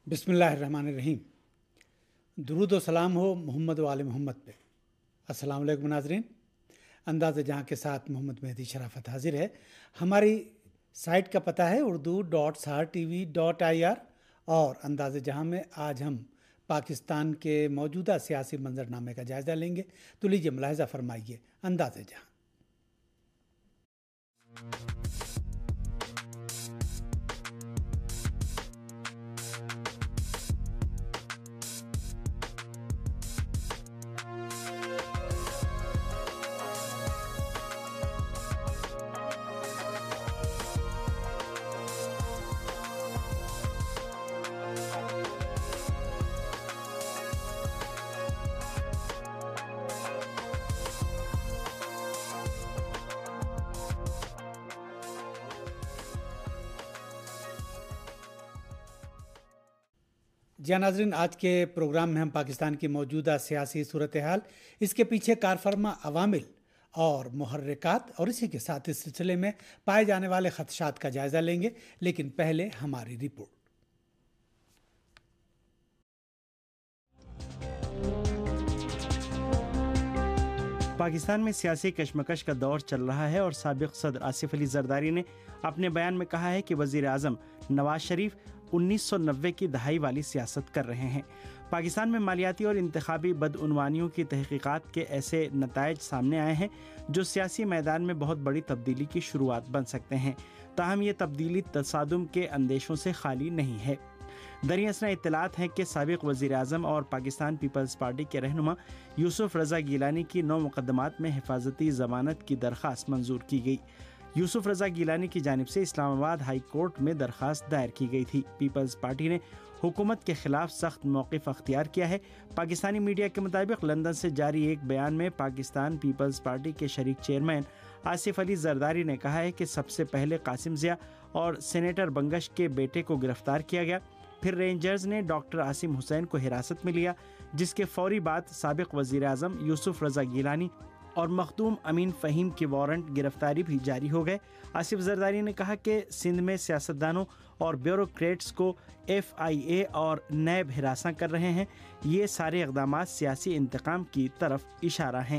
بسم اللہ الرحمن الرحیم۔ درود و سلام ہو محمد و آل محمد پہ۔ السلام علیکم ناظرین، انداز جہاں کے ساتھ محمد مہدی شرافت حاضر ہے۔ ہماری سائٹ کا پتہ ہے urdu.sahartv.ir اور انداز جہاں میں آج ہم پاکستان کے موجودہ سیاسی منظرنامے کا جائزہ لیں گے، تو لیجیے ملاحظہ فرمائیے انداز جہاں۔ جی ناظرین، آج کے پروگرام میں ہم پاکستان کی موجودہ سیاسی صورتحال، اس کے پیچھے کارفرما عوامل اور محرکات اور اسی کے ساتھ اس سلسلے میں پائے جانے والے خدشات کا جائزہ لیں گے، لیکن پہلے ہماری رپورٹ۔ پاکستان میں سیاسی کشمکش کا دور چل رہا ہے اور سابق صدر آصف علی زرداری نے اپنے بیان میں کہا ہے کہ وزیر اعظم نواز شریف 1990 کی دہائی والی سیاست کر رہے ہیں۔ پاکستان میں مالیاتی اور انتخابی بدعنوانیوں کی تحقیقات کے ایسے نتائج سامنے آئے ہیں جو سیاسی میدان میں بہت بڑی تبدیلی کی شروعات بن سکتے ہیں، تاہم یہ تبدیلی تصادم کے اندیشوں سے خالی نہیں ہے۔ دریں اثنا اطلاعات ہیں کہ سابق وزیر اعظم اور پاکستان پیپلز پارٹی کے رہنما یوسف رضا گیلانی کی 9 مقدمات میں حفاظتی ضمانت کی درخواست منظور کی گئی۔ یوسف رضا گیلانی کی جانب سے اسلام آباد ہائی کورٹ میں درخواست دائر کی گئی تھی۔ پیپلز پارٹی نے حکومت کے خلاف سخت موقف اختیار کیا ہے۔ پاکستانی میڈیا کے مطابق لندن سے جاری ایک بیان میں پاکستان پیپلز پارٹی کے شریک چیئرمین آصف علی زرداری نے کہا ہے کہ سب سے پہلے قاسم ضیاء اور سینیٹر بنگش کے بیٹے کو گرفتار کیا گیا، پھر رینجرز نے ڈاکٹر عاصم حسین کو حراست میں لیا، جس کے فوری بعد سابق وزیر اعظم یوسف رضا گیلانی اور مخدوم امین فہیم کی وارنٹ گرفتاری بھی جاری ہو گئے۔ آصف زرداری نے کہا کہ سندھ میں سیاستدانوں اور بیوروکریٹس کو FIA اور نیب ہراساں کر رہے ہیں، یہ سارے اقدامات سیاسی انتقام کی طرف اشارہ ہیں۔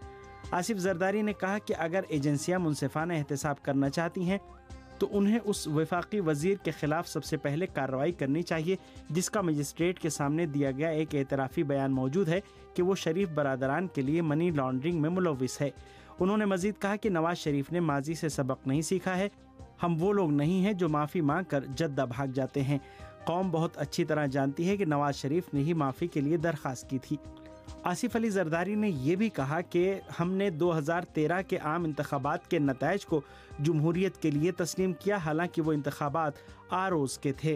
آصف زرداری نے کہا کہ اگر ایجنسیاں منصفانہ احتساب کرنا چاہتی ہیں تو انہیں اس وفاقی وزیر کے خلاف سب سے پہلے کارروائی کرنی چاہیے جس کا مجسٹریٹ کے سامنے دیا گیا ایک اعترافی بیان موجود ہے کہ وہ شریف برادران کے لیے منی لانڈرنگ میں ملوث ہے۔ انہوں نے مزید کہا کہ نواز شریف نے ماضی سے سبق نہیں سیکھا ہے، ہم وہ لوگ نہیں ہیں جو معافی مانگ کر جدہ بھاگ جاتے ہیں۔ قوم بہت اچھی طرح جانتی ہے کہ نواز شریف نے ہی معافی کے لیے درخواست کی تھی۔ آصف علی زرداری نے یہ بھی کہا کہ ہم نے 2013 کے عام انتخابات کے نتائج کو جمہوریت کے لیے تسلیم کیا، حالانکہ وہ انتخابات آروز کے تھے۔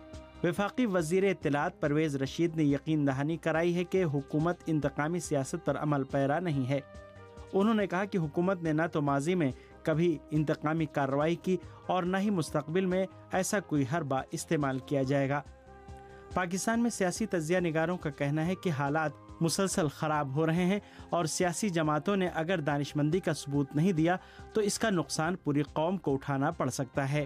وفاقی وزیر اطلاعات پرویز رشید نے یقین دہانی کرائی ہے کہ حکومت انتقامی سیاست پر عمل پیرا نہیں ہے۔ انہوں نے کہا کہ حکومت نے نہ تو ماضی میں کبھی انتقامی کارروائی کی اور نہ ہی مستقبل میں ایسا کوئی حربہ استعمال کیا جائے گا۔ پاکستان میں سیاسی تجزیہ نگاروں کا کہنا ہے کہ حالات مسلسل خراب ہو رہے ہیں اور سیاسی جماعتوں نے اگر دانشمندی کا ثبوت نہیں دیا تو اس کا نقصان پوری قوم کو اٹھانا پڑ سکتا ہے۔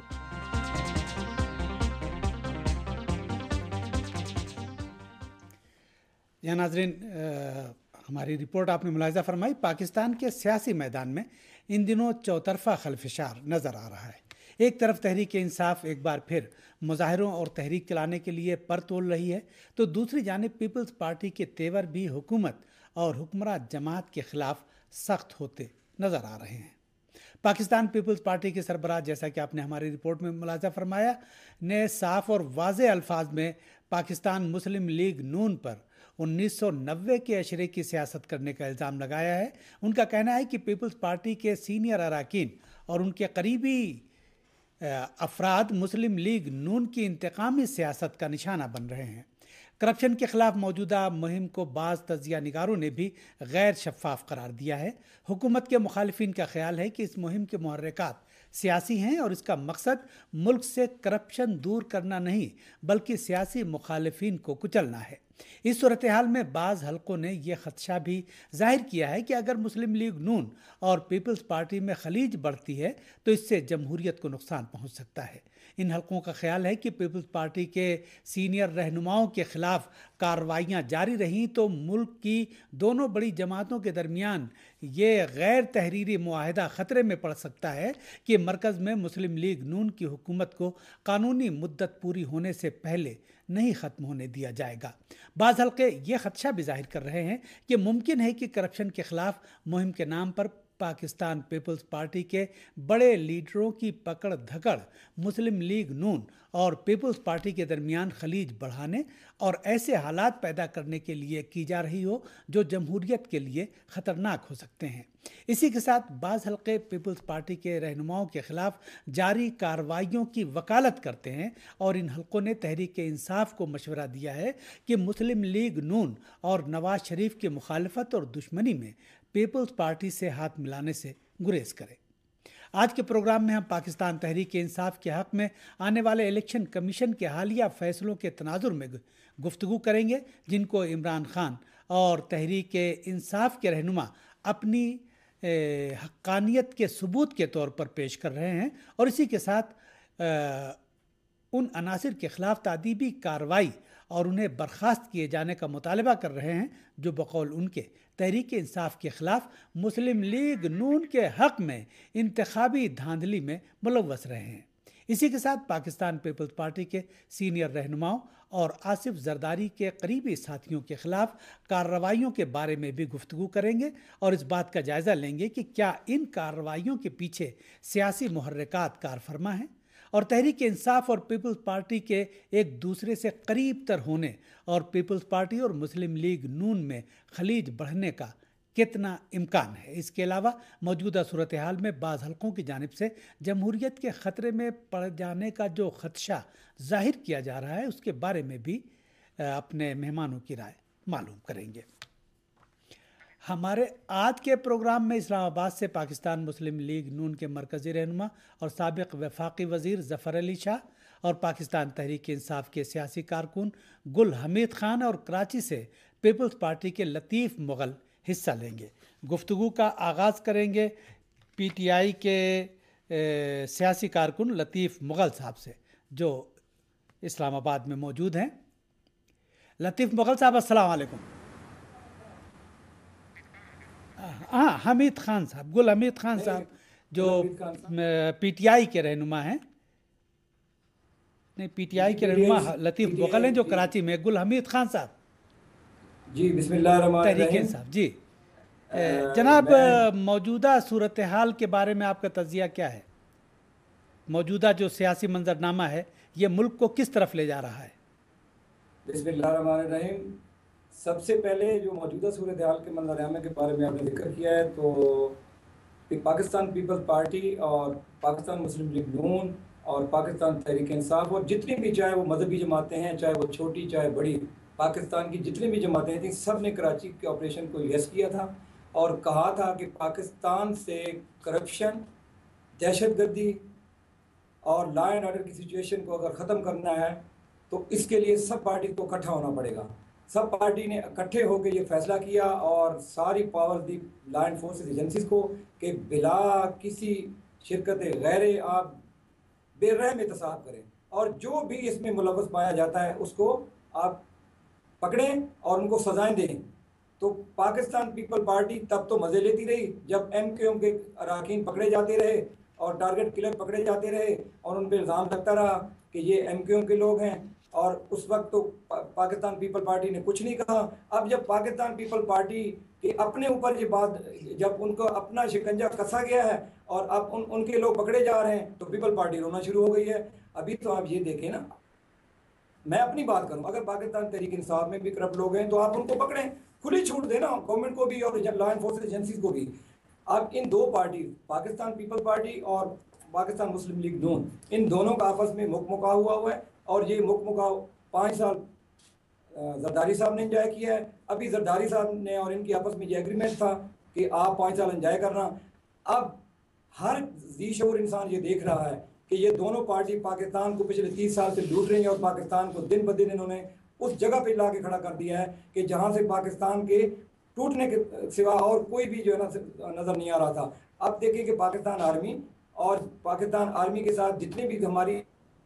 یا ناظرین، ہماری رپورٹ آپ نے ملاحظہ فرمائی، پاکستان کے سیاسی میدان میں ان دنوں چوطرفہ خلفشار نظر آ رہا ہے۔ ایک طرف تحریک انصاف ایک بار پھر مظاہروں اور تحریک چلانے کے لیے پر تول رہی ہے، تو دوسری جانب پیپلز پارٹی کے تیور بھی حکومت اور حکمراں جماعت کے خلاف سخت ہوتے نظر آ رہے ہیں۔ پاکستان پیپلز پارٹی کے سربراہ، جیسا کہ آپ نے ہماری رپورٹ میں ملاحظہ فرمایا، نے صاف اور واضح الفاظ میں پاکستان مسلم لیگ نون پر 1990 کے اشرے کی سیاست کرنے کا الزام لگایا ہے۔ ان کا کہنا ہے کہ پیپلز پارٹی کے سینئر اراکین اور ان کے قریبی افراد مسلم لیگ نون کی انتقامی سیاست کا نشانہ بن رہے ہیں۔ کرپشن کے خلاف موجودہ مہم کو بعض تجزیہ نگاروں نے بھی غیر شفاف قرار دیا ہے۔ حکومت کے مخالفین کا خیال ہے کہ اس مہم کے محرکات سیاسی ہیں اور اس کا مقصد ملک سے کرپشن دور کرنا نہیں بلکہ سیاسی مخالفین کو کچلنا ہے۔ اس صورتحال میں بعض حلقوں نے یہ خدشہ بھی ظاہر کیا ہے کہ اگر مسلم لیگ نون اور پیپلز پارٹی میں خلیج بڑھتی ہے تو اس سے جمہوریت کو نقصان پہنچ سکتا ہے۔ ان حلقوں کا خیال ہے کہ پیپلز پارٹی کے سینئر رہنماؤں کے خلاف کارروائیاں جاری رہیں تو ملک کی دونوں بڑی جماعتوں کے درمیان یہ غیر تحریری معاہدہ خطرے میں پڑ سکتا ہے کہ مرکز میں مسلم لیگ نون کی حکومت کو قانونی مدت پوری ہونے سے پہلے نہیں ختم ہونے دیا جائے گا۔ بعض حلقے یہ خدشہ بھی ظاہر کر رہے ہیں کہ ممکن ہے کہ کرپشن کے خلاف مہم کے نام پر پاکستان پیپلز پارٹی کے بڑے لیڈروں کی پکڑ دھکڑ مسلم لیگ نون اور پیپلز پارٹی کے درمیان خلیج بڑھانے اور ایسے حالات پیدا کرنے کے لیے کی جا رہی ہو جو جمہوریت کے لیے خطرناک ہو سکتے ہیں۔ اسی کے ساتھ بعض حلقے پیپلز پارٹی کے رہنماؤں کے خلاف جاری کارروائیوں کی وکالت کرتے ہیں اور ان حلقوں نے تحریک انصاف کو مشورہ دیا ہے کہ مسلم لیگ نون اور نواز شریف کی مخالفت اور دشمنی میں پیپلز پارٹی سے ہاتھ ملانے سے گریز کرے۔ آج کے پروگرام میں ہم پاکستان تحریک انصاف کے حق میں آنے والے الیکشن کمیشن کے حالیہ فیصلوں کے تناظر میں گفتگو کریں گے، جن کو عمران خان اور تحریک انصاف کے رہنما اپنی حقانیت کے ثبوت کے طور پر پیش کر رہے ہیں، اور اسی کے ساتھ ان عناصر کے خلاف تادیبی کارروائی اور انہیں برخاست کیے جانے کا مطالبہ کر رہے ہیں جو بقول ان کے تحریک انصاف کے خلاف مسلم لیگ نون کے حق میں انتخابی دھاندلی میں ملوث رہے ہیں۔ اسی کے ساتھ پاکستان پیپلز پارٹی کے سینئر رہنماؤں اور آصف زرداری کے قریبی ساتھیوں کے خلاف کارروائیوں کے بارے میں بھی گفتگو کریں گے اور اس بات کا جائزہ لیں گے کہ کیا ان کارروائیوں کے پیچھے سیاسی محرکات کار فرما ہیں اور تحریک انصاف اور پیپلز پارٹی کے ایک دوسرے سے قریب تر ہونے اور پیپلز پارٹی اور مسلم لیگ نون میں خلیج بڑھنے کا کتنا امکان ہے۔ اس کے علاوہ موجودہ صورتحال میں بعض حلقوں کی جانب سے جمہوریت کے خطرے میں پڑ جانے کا جو خدشہ ظاہر کیا جا رہا ہے اس کے بارے میں بھی اپنے مہمانوں کی رائے معلوم کریں گے۔ ہمارے آج کے پروگرام میں اسلام آباد سے پاکستان مسلم لیگ نون کے مرکزی رہنما اور سابق وفاقی وزیر ظفر علی شاہ اور پاکستان تحریک انصاف کے سیاسی کارکن گل حمید خان اور کراچی سے پیپلز پارٹی کے لطیف مغل حصہ لیں گے۔ گفتگو کا آغاز کریں گے پی ٹی آئی کے سیاسی کارکن لطیف مغل صاحب سے جو اسلام آباد میں موجود ہیں۔ لطیف مغل صاحب السلام علیکم۔ ہاں، حمید خان صاحب، گل حمید خان صاحب جو پی ٹی آئی کے رہنما ہیں، نہیں پی ٹی آئی کے رہنما لطیف مغل ہیں جو کراچی میں، گل حمید خان صاحب جی بسم اللہ الرحمن الرحیم۔ تحریک انصاف۔ جی جناب، موجودہ صورتحال کے بارے میں آپ کا تجزیہ کیا ہے؟ موجودہ جو سیاسی منظرنامہ ہے یہ ملک کو کس طرف لے جا رہا ہے؟ بسم اللہ الرحمن الرحیم۔ سب سے پہلے جو موجودہ صورتحال کے منظرنامے کے بارے میں آپ نے ذکر کیا ہے تو پاکستان پیپلز پارٹی اور پاکستان مسلم لیگ نون اور پاکستان تحریک انصاف اور جتنی بھی چاہے وہ مذہبی جماعتیں ہیں، چاہے وہ چھوٹی چاہے بڑی، پاکستان کی جتنی بھی جماعتیں تھیں، سب نے کراچی کے آپریشن کو یس کیا تھا اور کہا تھا کہ پاکستان سے کرپشن، دہشت گردی اور لا اینڈ آرڈر کی سچویشن کو اگر ختم کرنا ہے تو اس کے لیے سب پارٹی کو اکٹھا ہونا پڑے گا۔ سب پارٹی نے اکٹھے ہو کے یہ فیصلہ کیا اور ساری پاور دی لا اینڈ فورسز ایجنسیز کو کہ بلا کسی شرکت غیر آپ بے رحم احتساب کریں اور جو بھی اس میں ملوث پایا جاتا ہے اس کو آپ پکڑیں اور ان کو سزائیں دیں۔ تو پاکستان پیپل پارٹی تب تو مزے لیتی رہی جب ایم کیو ایم کے اراکین پکڑے جاتے رہے اور ٹارگٹ کلر پکڑے جاتے رہے اور ان پہ الزام لگتا رہا کہ یہ ایم کیو ایم کے لوگ ہیں، اور اس وقت تو پاکستان پیپل پارٹی نے کچھ نہیں کہا۔ اب جب پاکستان پیپل پارٹی کے اپنے اوپر یہ بات، جب ان کو اپنا شکنجہ کسا گیا ہے اور اب ان کے لوگ پکڑے جا رہے ہیں تو پیپل پارٹی رونا شروع ہو گئی ہے۔ ابھی تو آپ یہ دیکھیں نا، میں اپنی بات کروں، اگر پاکستان تحریک انصاف میں بھی کرپٹ لوگ ہیں تو آپ ان کو پکڑیں، کھلی چھوٹ دیں نا گورنمنٹ کو بھی اور لا اینڈ فورسز ایجنسیز کو بھی۔ اب ان دو پارٹی، پاکستان پیپل پارٹی اور پاکستان مسلم لیگ نون، ان دونوں کا آپس میں مکمکا ہوا ہے اور یہ مکمکا 5 سال زرداری صاحب نے انجوائے کیا ہے۔ ابھی زرداری صاحب نے اور ان کی آپس میں یہ ایگریمنٹ تھا کہ آپ 5 سال انجوائے کرنا۔ اب ہر ذی شعور انسان یہ دیکھ رہا ہے کہ یہ دونوں پارٹی پاکستان کو پچھلے 30 سال سے لوٹ رہی ہیں اور پاکستان کو دن بدن انہوں نے اس جگہ پہ لا کے کھڑا کر دیا ہے کہ جہاں سے پاکستان کے ٹوٹنے کے سوا اور کوئی بھی جو ہے نا نظر نہیں آ رہا تھا۔ اب دیکھیں کہ پاکستان آرمی اور پاکستان آرمی کے ساتھ جتنے بھی ہماری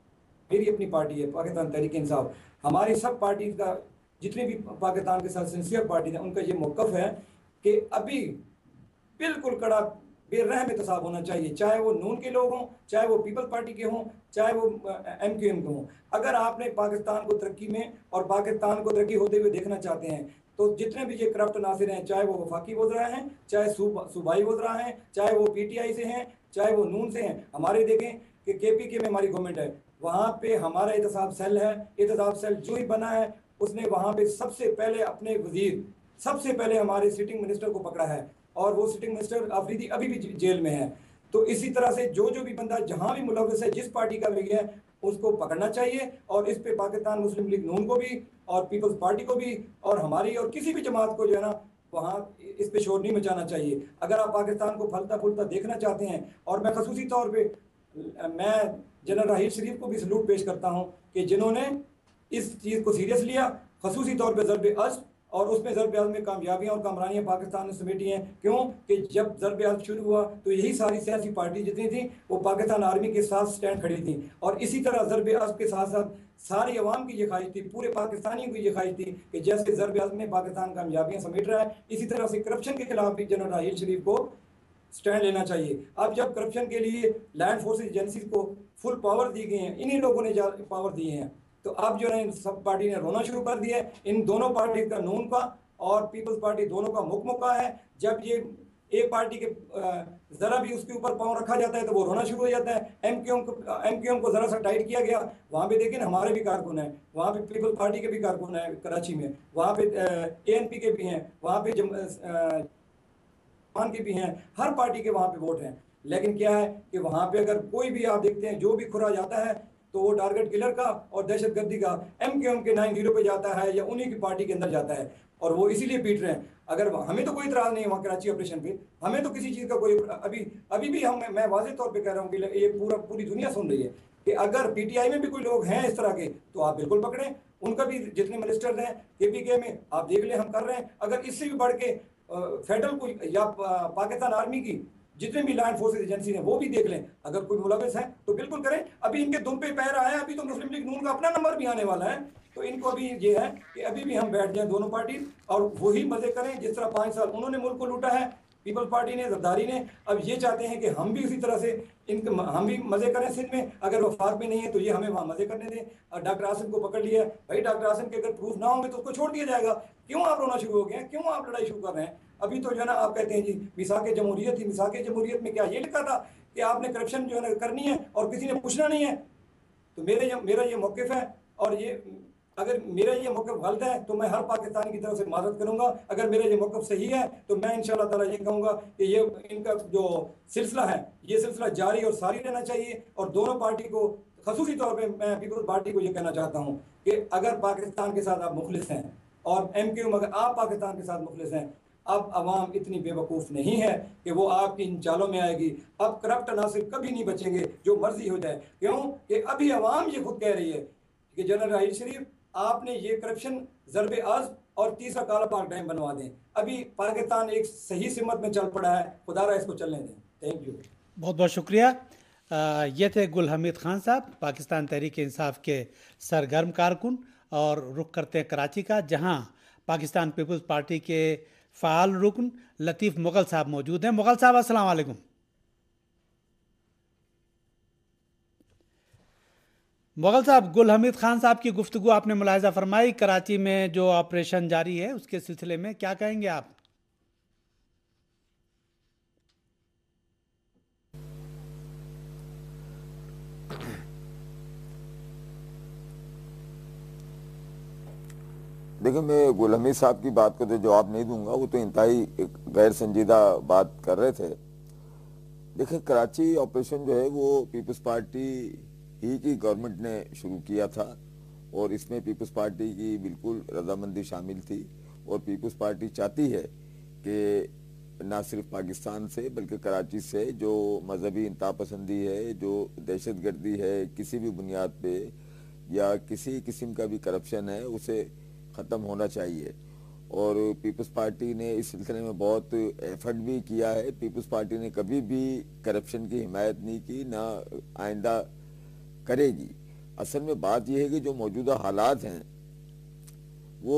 میری اپنی پارٹی ہے پاکستان تحریک انصاف، ہماری سب پارٹی کا جتنی بھی پاکستان کے ساتھ سنسیئر پارٹی ہیں ان کا یہ موقف ہے کہ ابھی بالکل کڑا بے رحم احتساب ہونا چاہیے، چاہے وہ نون کے لوگ ہوں، چاہے وہ پیپل پارٹی کے ہوں، چاہے وہ ایم کیو ایم کے ہوں۔ اگر آپ نے پاکستان کو ترقی میں اور پاکستان کو ترقی ہوتے ہوئے دیکھنا چاہتے ہیں تو جتنے بھی یہ کرپٹ عناصر ہیں، چاہے وہ وفاقی وزراء ہیں، چاہے صوبائی وزراء ہیں، چاہے وہ پی ٹی آئی سے ہیں، چاہے وہ نون سے ہیں، ہمارے دیکھیں کہ کے پی کے میں ہماری گورنمنٹ ہے، وہاں پہ ہمارا احتساب سیل ہے، احتساب سیل جو ہی بنا ہے اس نے وہاں پہ سب سے پہلے اپنے وزیر، سب سے پہلے ہمارے سٹنگ منسٹر کو پکڑا ہے، اور وہ سٹنگ منسٹر آفریدی ابھی بھی جیل میں ہے۔ تو اسی طرح سے جو بھی بندہ جہاں بھی ملوث ہے، جس پارٹی کا بھی ہے، اس کو پکڑنا چاہیے، اور اس پہ پاکستان مسلم لیگ نون کو بھی اور پیپلز پارٹی کو بھی اور ہماری اور کسی بھی جماعت کو جو ہے نا وہاں اس پہ شور نہیں مچانا چاہیے۔ اگر آپ پاکستان کو پھلتا پھولتا دیکھنا چاہتے ہیں، اور میں خصوصی طور پہ میں جنرل راحیل شریف کو بھی سلوٹ پیش کرتا ہوں کہ جنہوں نے اس چیز کو سیریس لیا، خصوصی طور پہ ضرب عزم، اور اس میں ضرب عزم میں کامیابیاں اور کامرانیاں پاکستان نے سمیٹی ہیں۔ کیوں کہ جب ضرب عزم شروع ہوا تو یہی ساری سیاسی پارٹی جتنی تھیں وہ پاکستان آرمی کے ساتھ سٹینڈ کھڑی تھیں، اور اسی طرح ضرب عزم کے ساتھ ساتھ ساری عوام کی یہ خواہش تھی، پورے پاکستانیوں کی یہ خواہش تھی کہ جیسے ضرب عزم میں پاکستان کامیابیاں سمیٹ رہا ہے، اسی طرح سے کرپشن کے خلاف بھی جنرل راحیل شریف کو سٹینڈ لینا چاہیے۔ اب جب کرپشن کے لیے لینڈ فورسز ایجنسیز کو فل پاور دی گئی ہیں، انہی لوگوں نے پاور دیے ہیں، تو اب جو ہے سب پارٹی نے رونا شروع کر دیا ہے۔ ان دونوں پارٹی کا، نون کا اور پیپلز پارٹی، دونوں کا مکمکہ ہے۔ جب یہ ایک پارٹی کے ذرا بھی اس کے اوپر پاؤں رکھا جاتا ہے تو وہ رونا شروع ہو جاتا ہے۔ ایم کیو ایم کو ذرا سا ٹائٹ کیا گیا، وہاں پہ دیکھیں ہمارے بھی کارکن ہیں، وہاں پہ پیپل پارٹی کے بھی کارکن ہیں کراچی میں، وہاں پہ اے این پی کے بھی ہیں، وہاں پہ کے بھی ہیں، ہر پارٹی کے وہاں پہ ووٹ ہیں، لیکن کیا ہے کہ وہاں پہ اگر کوئی بھی آپ دیکھتے ہیں جو بھی کھرا جاتا ہے تو وہ ٹارگٹ کلر کا اور دہشت گردی کا ایم کیو ایم کے 9-0 پہ جاتا ہے یا انہی کی پارٹی کے اندر جاتا ہے، اور وہ اسی لیے پیٹ رہے ہیں۔ اگر ہمیں تو کوئی اعتراض نہیں ہے وہاں کراچی آپریشن پہ، ہمیں تو کسی چیز کا کوئی ابھی بھی میں واضح طور پہ کہہ رہا ہوں کہ یہ پوری دنیا سن رہی ہے کہ اگر پی ٹی آئی میں بھی کوئی لوگ ہیں اس طرح کے تو آپ بالکل پکڑیں، ان کا بھی جتنے منسٹر ہیں کے پی کے میں آپ دیکھ لیں، ہم کر رہے ہیں۔ اگر اس سے بھی بڑھ کے فیڈرل کو یا پاکستان آرمی کی جتنے بھی لینڈ فورسز ایجنسی ہیں وہ بھی دیکھ لیں، اگر کوئی ملوث ہے تو بالکل کریں۔ ابھی ان کے دم پہ پیر آیا ہے، ابھی تو مسلم لیگ نون کا اپنا نمبر بھی آنے والا ہے، تو ان کو ابھی یہ ہے کہ ابھی بھی ہم بیٹھ جائیں دونوں پارٹی اور وہی مزے کریں جس طرح 5 سال انہوں نے ملک کو لوٹا ہے، پیپل پارٹی نے، زرداری نے۔ اب یہ چاہتے ہیں کہ ہم بھی اسی طرح سے ہم بھی مزے کریں سندھ میں، اگر وفاق میں نہیں ہے تو یہ ہمیں وہاں مزے کرنے دیں۔ اور ڈاکٹر عاصم کو پکڑ لیا ہے، بھائی ڈاکٹر عاصم کے اگر پروف نہ ہوں گے تو اس کو چھوڑ دیا جائے گا۔ کیوں آپ رونا شروع ہو گئے ہیں؟ کیوں آپ لڑائی شروع کر رہے ہیں؟ ابھی تو جو ہے نا آپ کہتے ہیں جی میثاق جمہوریت تھی، میثاق جمہوریت میں کیا یہ لکھا تھا کہ آپ نے کرپشن جو ہے نا کرنی ہے اور کسی نے پوچھنا نہیں ہے؟ تو میرا یہ موقف ہے، اور یہ اگر میرا یہ موقف غلط ہے تو میں ہر پاکستانی کی طرف سے معذرت کروں گا، اگر میرا یہ موقف صحیح ہے تو میں انشاءاللہ تعالیٰ یہ کہوں گا کہ یہ ان کا جو سلسلہ ہے یہ سلسلہ جاری اور ساری رہنا چاہیے۔ اور دونوں پارٹی کو، خصوصی طور پہ میں پیپلز پارٹی کو یہ کہنا چاہتا ہوں کہ اگر پاکستان کے ساتھ آپ مخلص ہیں، اور ایم کیو اگر آپ پاکستان کے ساتھ مخلص ہیں، اب عوام اتنی بے وقوف نہیں ہے کہ وہ آپ کی ان چالوں میں آئے گی۔ اب کرپٹ عناصر کبھی نہیں بچیں گے، جو مرضی ہو جائے۔ کیوں کہ ابھی عوام یہ خود کہہ رہی ہے کہ جنرل راحیل شریف آپ نے یہ کرپشن، ضرب عزم اور تیسرا کالا پاک ڈیم بنوا دیں۔ ابھی پاکستان ایک صحیح سمت میں چل پڑا ہے، خدا رہا اس کو چلنے دیں۔ تھینک یو، بہت بہت شکریہ۔ یہ تھے گل حمید خان صاحب، پاکستان تحریک انصاف کے سرگرم کارکن، اور رخ کرتے ہیں کراچی کا، جہاں پاکستان پیپلز پارٹی کے فعال رکن لطیف مغل صاحب موجود ہیں۔ مغل صاحب السلام علیکم۔ مغل صاحب، گل حمید خان صاحب کی گفتگو آپ نے ملاحظہ فرمائی، کراچی میں جو آپریشن جاری ہے اس کے سلسلے میں کیا کہیں گے آپ؟ دیکھیں، میں گل حمید صاحب کی بات کو تو جواب نہیں دوں گا، وہ تو انتہائی غیر سنجیدہ بات کر رہے تھے۔ دیکھیں، کراچی آپریشن جو ہے وہ پیپلز پارٹی ہی کی گورنمنٹ نے شروع کیا تھا، اور اس میں پیپلز پارٹی کی بالکل رضامندی شامل تھی، اور پیپلز پارٹی چاہتی ہے کہ نہ صرف پاکستان سے بلکہ کراچی سے جو مذہبی انتہا پسندی ہے، جو دہشت گردی ہے کسی بھی بنیاد پہ، یا کسی قسم کا بھی کرپشن ہے، اسے ختم ہونا چاہیے۔ اور پیپلز پارٹی نے اس سلسلے میں بہت ایفرٹ بھی کیا ہے۔ پیپلز پارٹی نے کبھی بھی کرپشن کی حمایت نہیں کی، نہ آئندہ کرے گی۔ اصل میں بات یہ ہے کہ جو موجودہ حالات ہیں وہ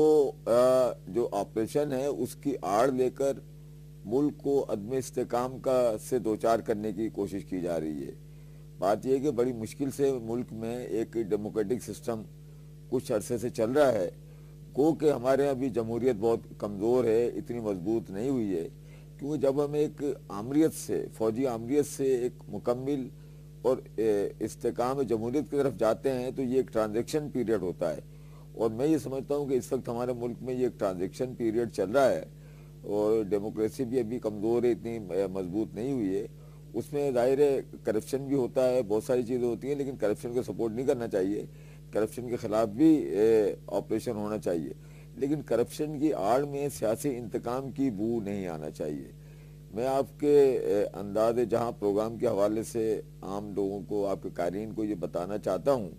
جو آپریشن ہے اس کی آڑ لے کر ملک کو عدم استحکام کا سے دوچار کرنے کی کوشش کی جا رہی ہے. بات یہ ہے کہ بڑی مشکل سے ملک میں ایک ڈیموکریٹک سسٹم کچھ عرصے سے چل رہا ہے. گو کہ ہمارے یہاں بھی جمہوریت بہت کمزور ہے, اتنی مضبوط نہیں ہوئی ہے, کیونکہ جب ہم ایک آمریت سے, فوجی آمریت سے ایک مکمل اور استحکام جمہوریت کی طرف جاتے ہیں تو یہ ایک ٹرانزیکشن پیریڈ ہوتا ہے. اور میں یہ سمجھتا ہوں کہ اس وقت ہمارے ملک میں یہ ایک ٹرانزیکشن پیریڈ چل رہا ہے اور ڈیموکریسی بھی ابھی کمزور ہے, اتنی مضبوط نہیں ہوئی ہے. اس میں ظاہر ہے کرپشن بھی ہوتا ہے, بہت ساری چیزیں ہوتی ہیں, لیکن کرپشن کو سپورٹ نہیں کرنا چاہیے. کرپشن کے خلاف بھی آپریشن ہونا چاہیے, لیکن کرپشن کی آڑ میں سیاسی انتقام کی بو نہیں آنا چاہیے. میں آپ کے انداز جہاں پروگرام کے حوالے سے عام لوگوں کو, آپ کے قارئین کو یہ بتانا چاہتا ہوں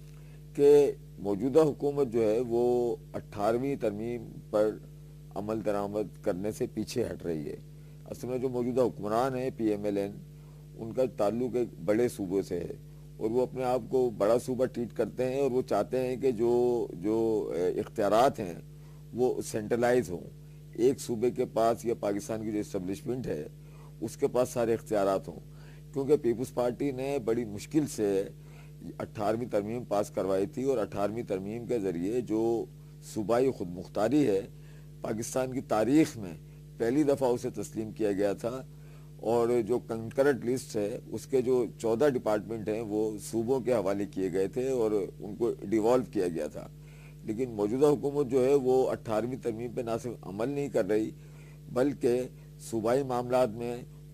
کہ موجودہ حکومت جو ہے وہ 18ویں ترمیم پر عمل درآمد کرنے سے پیچھے ہٹ رہی ہے. اصل میں جو موجودہ حکمران ہیں PMLN, ان کا تعلق ایک بڑے صوبے سے ہے اور وہ اپنے آپ کو بڑا صوبہ ٹریٹ کرتے ہیں اور وہ چاہتے ہیں کہ جو اختیارات ہیں وہ سینٹرلائز ہوں. ایک صوبے کے پاس یا پاکستان کی جو اسٹیبلشمنٹ ہے اس کے پاس سارے اختیارات ہوں, کیونکہ پیپلز پارٹی نے بڑی مشکل سے 18ویں ترمیم پاس کروائی تھی اور 18ویں ترمیم کے ذریعے جو صوبائی خود مختاری ہے پاکستان کی تاریخ میں پہلی دفعہ اسے تسلیم کیا گیا تھا. اور جو کنکرنٹ لسٹ ہے اس کے جو 14 ڈپارٹمنٹ ہیں وہ صوبوں کے حوالے کیے گئے تھے اور ان کو ڈیوالو کیا گیا تھا. لیکن موجودہ حکومت جو ہے وہ 18ویں ترمیم پہ نہ صرف عمل نہیں کر رہی بلکہ صوبائی معاملات میں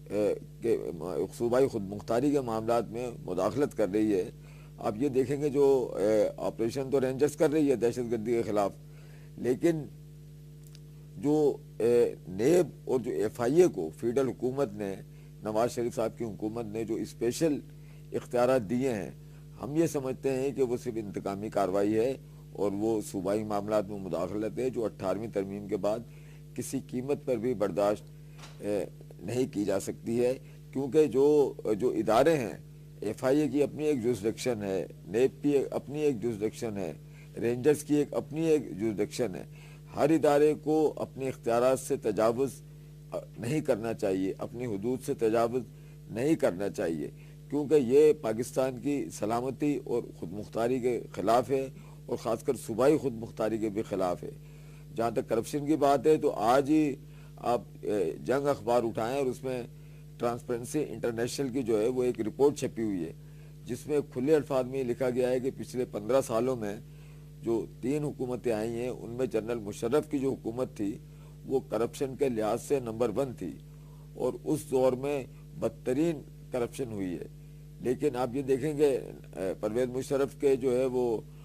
صوبائی خود مختاری کے معاملات میں مداخلت کر رہی ہے. آپ یہ دیکھیں گے جو آپریشن تو رینجرز کر رہی ہے دہشت گردی کے خلاف, لیکن جو نیب اور جو FIA کو فیڈرل حکومت نے, نواز شریف صاحب کی حکومت نے جو اسپیشل اختیارات دیے ہیں, ہم یہ سمجھتے ہیں کہ وہ صرف انتقامی کارروائی ہے اور وہ صوبائی معاملات میں مداخلت ہے جو 18ویں ترمیم کے بعد کسی قیمت پر بھی برداشت نہیں کی جا سکتی ہے. کیونکہ جو ادارے ہیں, FIA کی اپنی ایک جورسڈکشن ہے, نیب کی اپنی ایک جورسڈکشن ہے, رینجرز کی اپنی ایک جورسڈکشن ہے. ہر ادارے کو اپنے اختیارات سے تجاوز نہیں کرنا چاہیے, اپنی حدود سے تجاوز نہیں کرنا چاہیے, کیونکہ یہ پاکستان کی سلامتی اور خود مختاری کے خلاف ہے اور خاص کر صوبائی خود مختاری کے بھی خلاف ہے. جہاں تک کرپشن کی بات ہے تو آج ہی آپ جنگ اخبار اٹھائیں اور اس میں ٹرانسپیرنسی انٹرنیشنل کی جو ہے وہ ایک رپورٹ چھپی ہوئی ہے جس میں کھلے الفاظ میں لکھا گیا ہے کہ پچھلے 15 سالوں میں جو 3 حکومتیں آئی ہیں ان میں جنرل مشرف کی جو حکومت تھی وہ کرپشن کے لحاظ سے نمبر 1 تھی اور اس دور میں بدترین کرپشن ہوئی ہے. لیکن آپ یہ دیکھیں گے پرویز مشرف کے جو ہے وہ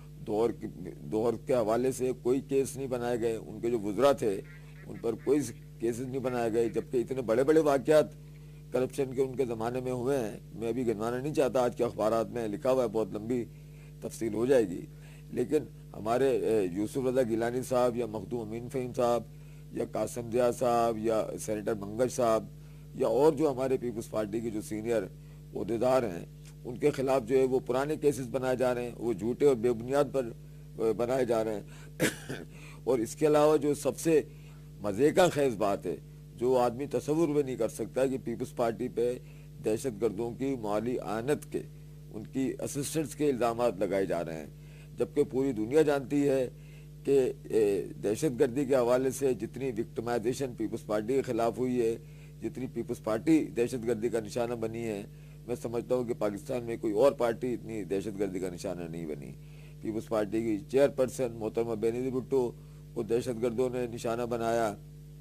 دور کے حوالے سے کوئی کیس نہیں بنائے گئے, ان کے جو وزراء تھے ان پر کوئی کیسز نہیں بنائے گئے, جبکہ اتنے بڑے بڑے واقعات کرپشن کے ان کے زمانے میں ہوئے ہیں. میں ابھی گنوانا نہیں چاہتا, آج کے اخبارات میں لکھا ہوا ہے, بہت لمبی تفصیل ہو جائے گی. لیکن ہمارے یوسف رضا گیلانی صاحب یا مخدوم امین فہیم صاحب یا قاسم ضیاء صاحب یا سینیٹر منگل صاحب یا اور جو ہمارے پیپلز پارٹی کے جو سینئر عہدیدار ہیں ان کے خلاف جو ہے وہ پرانے کیسز بنائے جا رہے ہیں, وہ جھوٹے اور بے بنیاد پر بنائے جا رہے ہیں. اور اس کے علاوہ جو سب سے مزے کا خیز بات ہے جو آدمی تصور بھی نہیں کر سکتا کہ پیپلز پارٹی پہ دہشت گردوں کی مالی اعانت کے, ان کی اسسٹنٹس کے الزامات لگائے جا رہے ہیں, جبکہ پوری دنیا جانتی ہے کہ دہشت گردی کے حوالے سے جتنی وکٹمائزیشن پیپلز پارٹی کے خلاف ہوئی ہے, جتنی پیپلز پارٹی دہشت گردی کا نشانہ بنی ہے, میں سمجھتا ہوں کہ پاکستان میں کوئی اور پارٹی اتنی دہشت گردی کا نشانہ نہیں بنی. پیپلز پارٹی کی چیئرپرسن محترمہ بینظیر بھٹو کو دہشت گردوں نے نشانہ بنایا.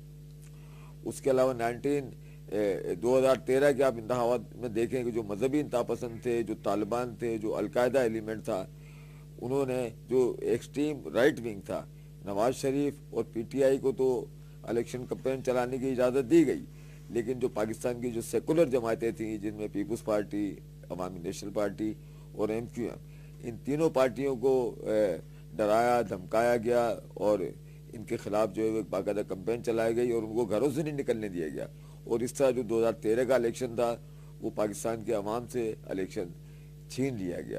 اس کے علاوہ 2013 کے آپ انتخابات میں دیکھیں کہ جو مذہبی انتہا پسند تھے, جو طالبان تھے, جو القاعدہ ایلیمنٹ تھا, انہوں نے جو ایکسٹریم رائٹ ونگ تھا, نواز شریف اور PTI کو تو الیکشن کمپین چلانے کی اجازت دی گئی, لیکن جو پاکستان کی جو سیکولر جماعتیں تھیں جن میں peoples party, Awami national party اور MQM, ان تینوں پارٹیوں کو ڈرایا دھمکایا گیا اور ان کے خلاف جو ہے ایک باقاعدہ کمپین چلائی گئی اور ان کو گھروں سے نہیں نکلنے دیا گیا. اور اس طرح جو 2013 کا الیکشن تھا وہ پاکستان کے عوام سے الیکشن چھین لیا گیا.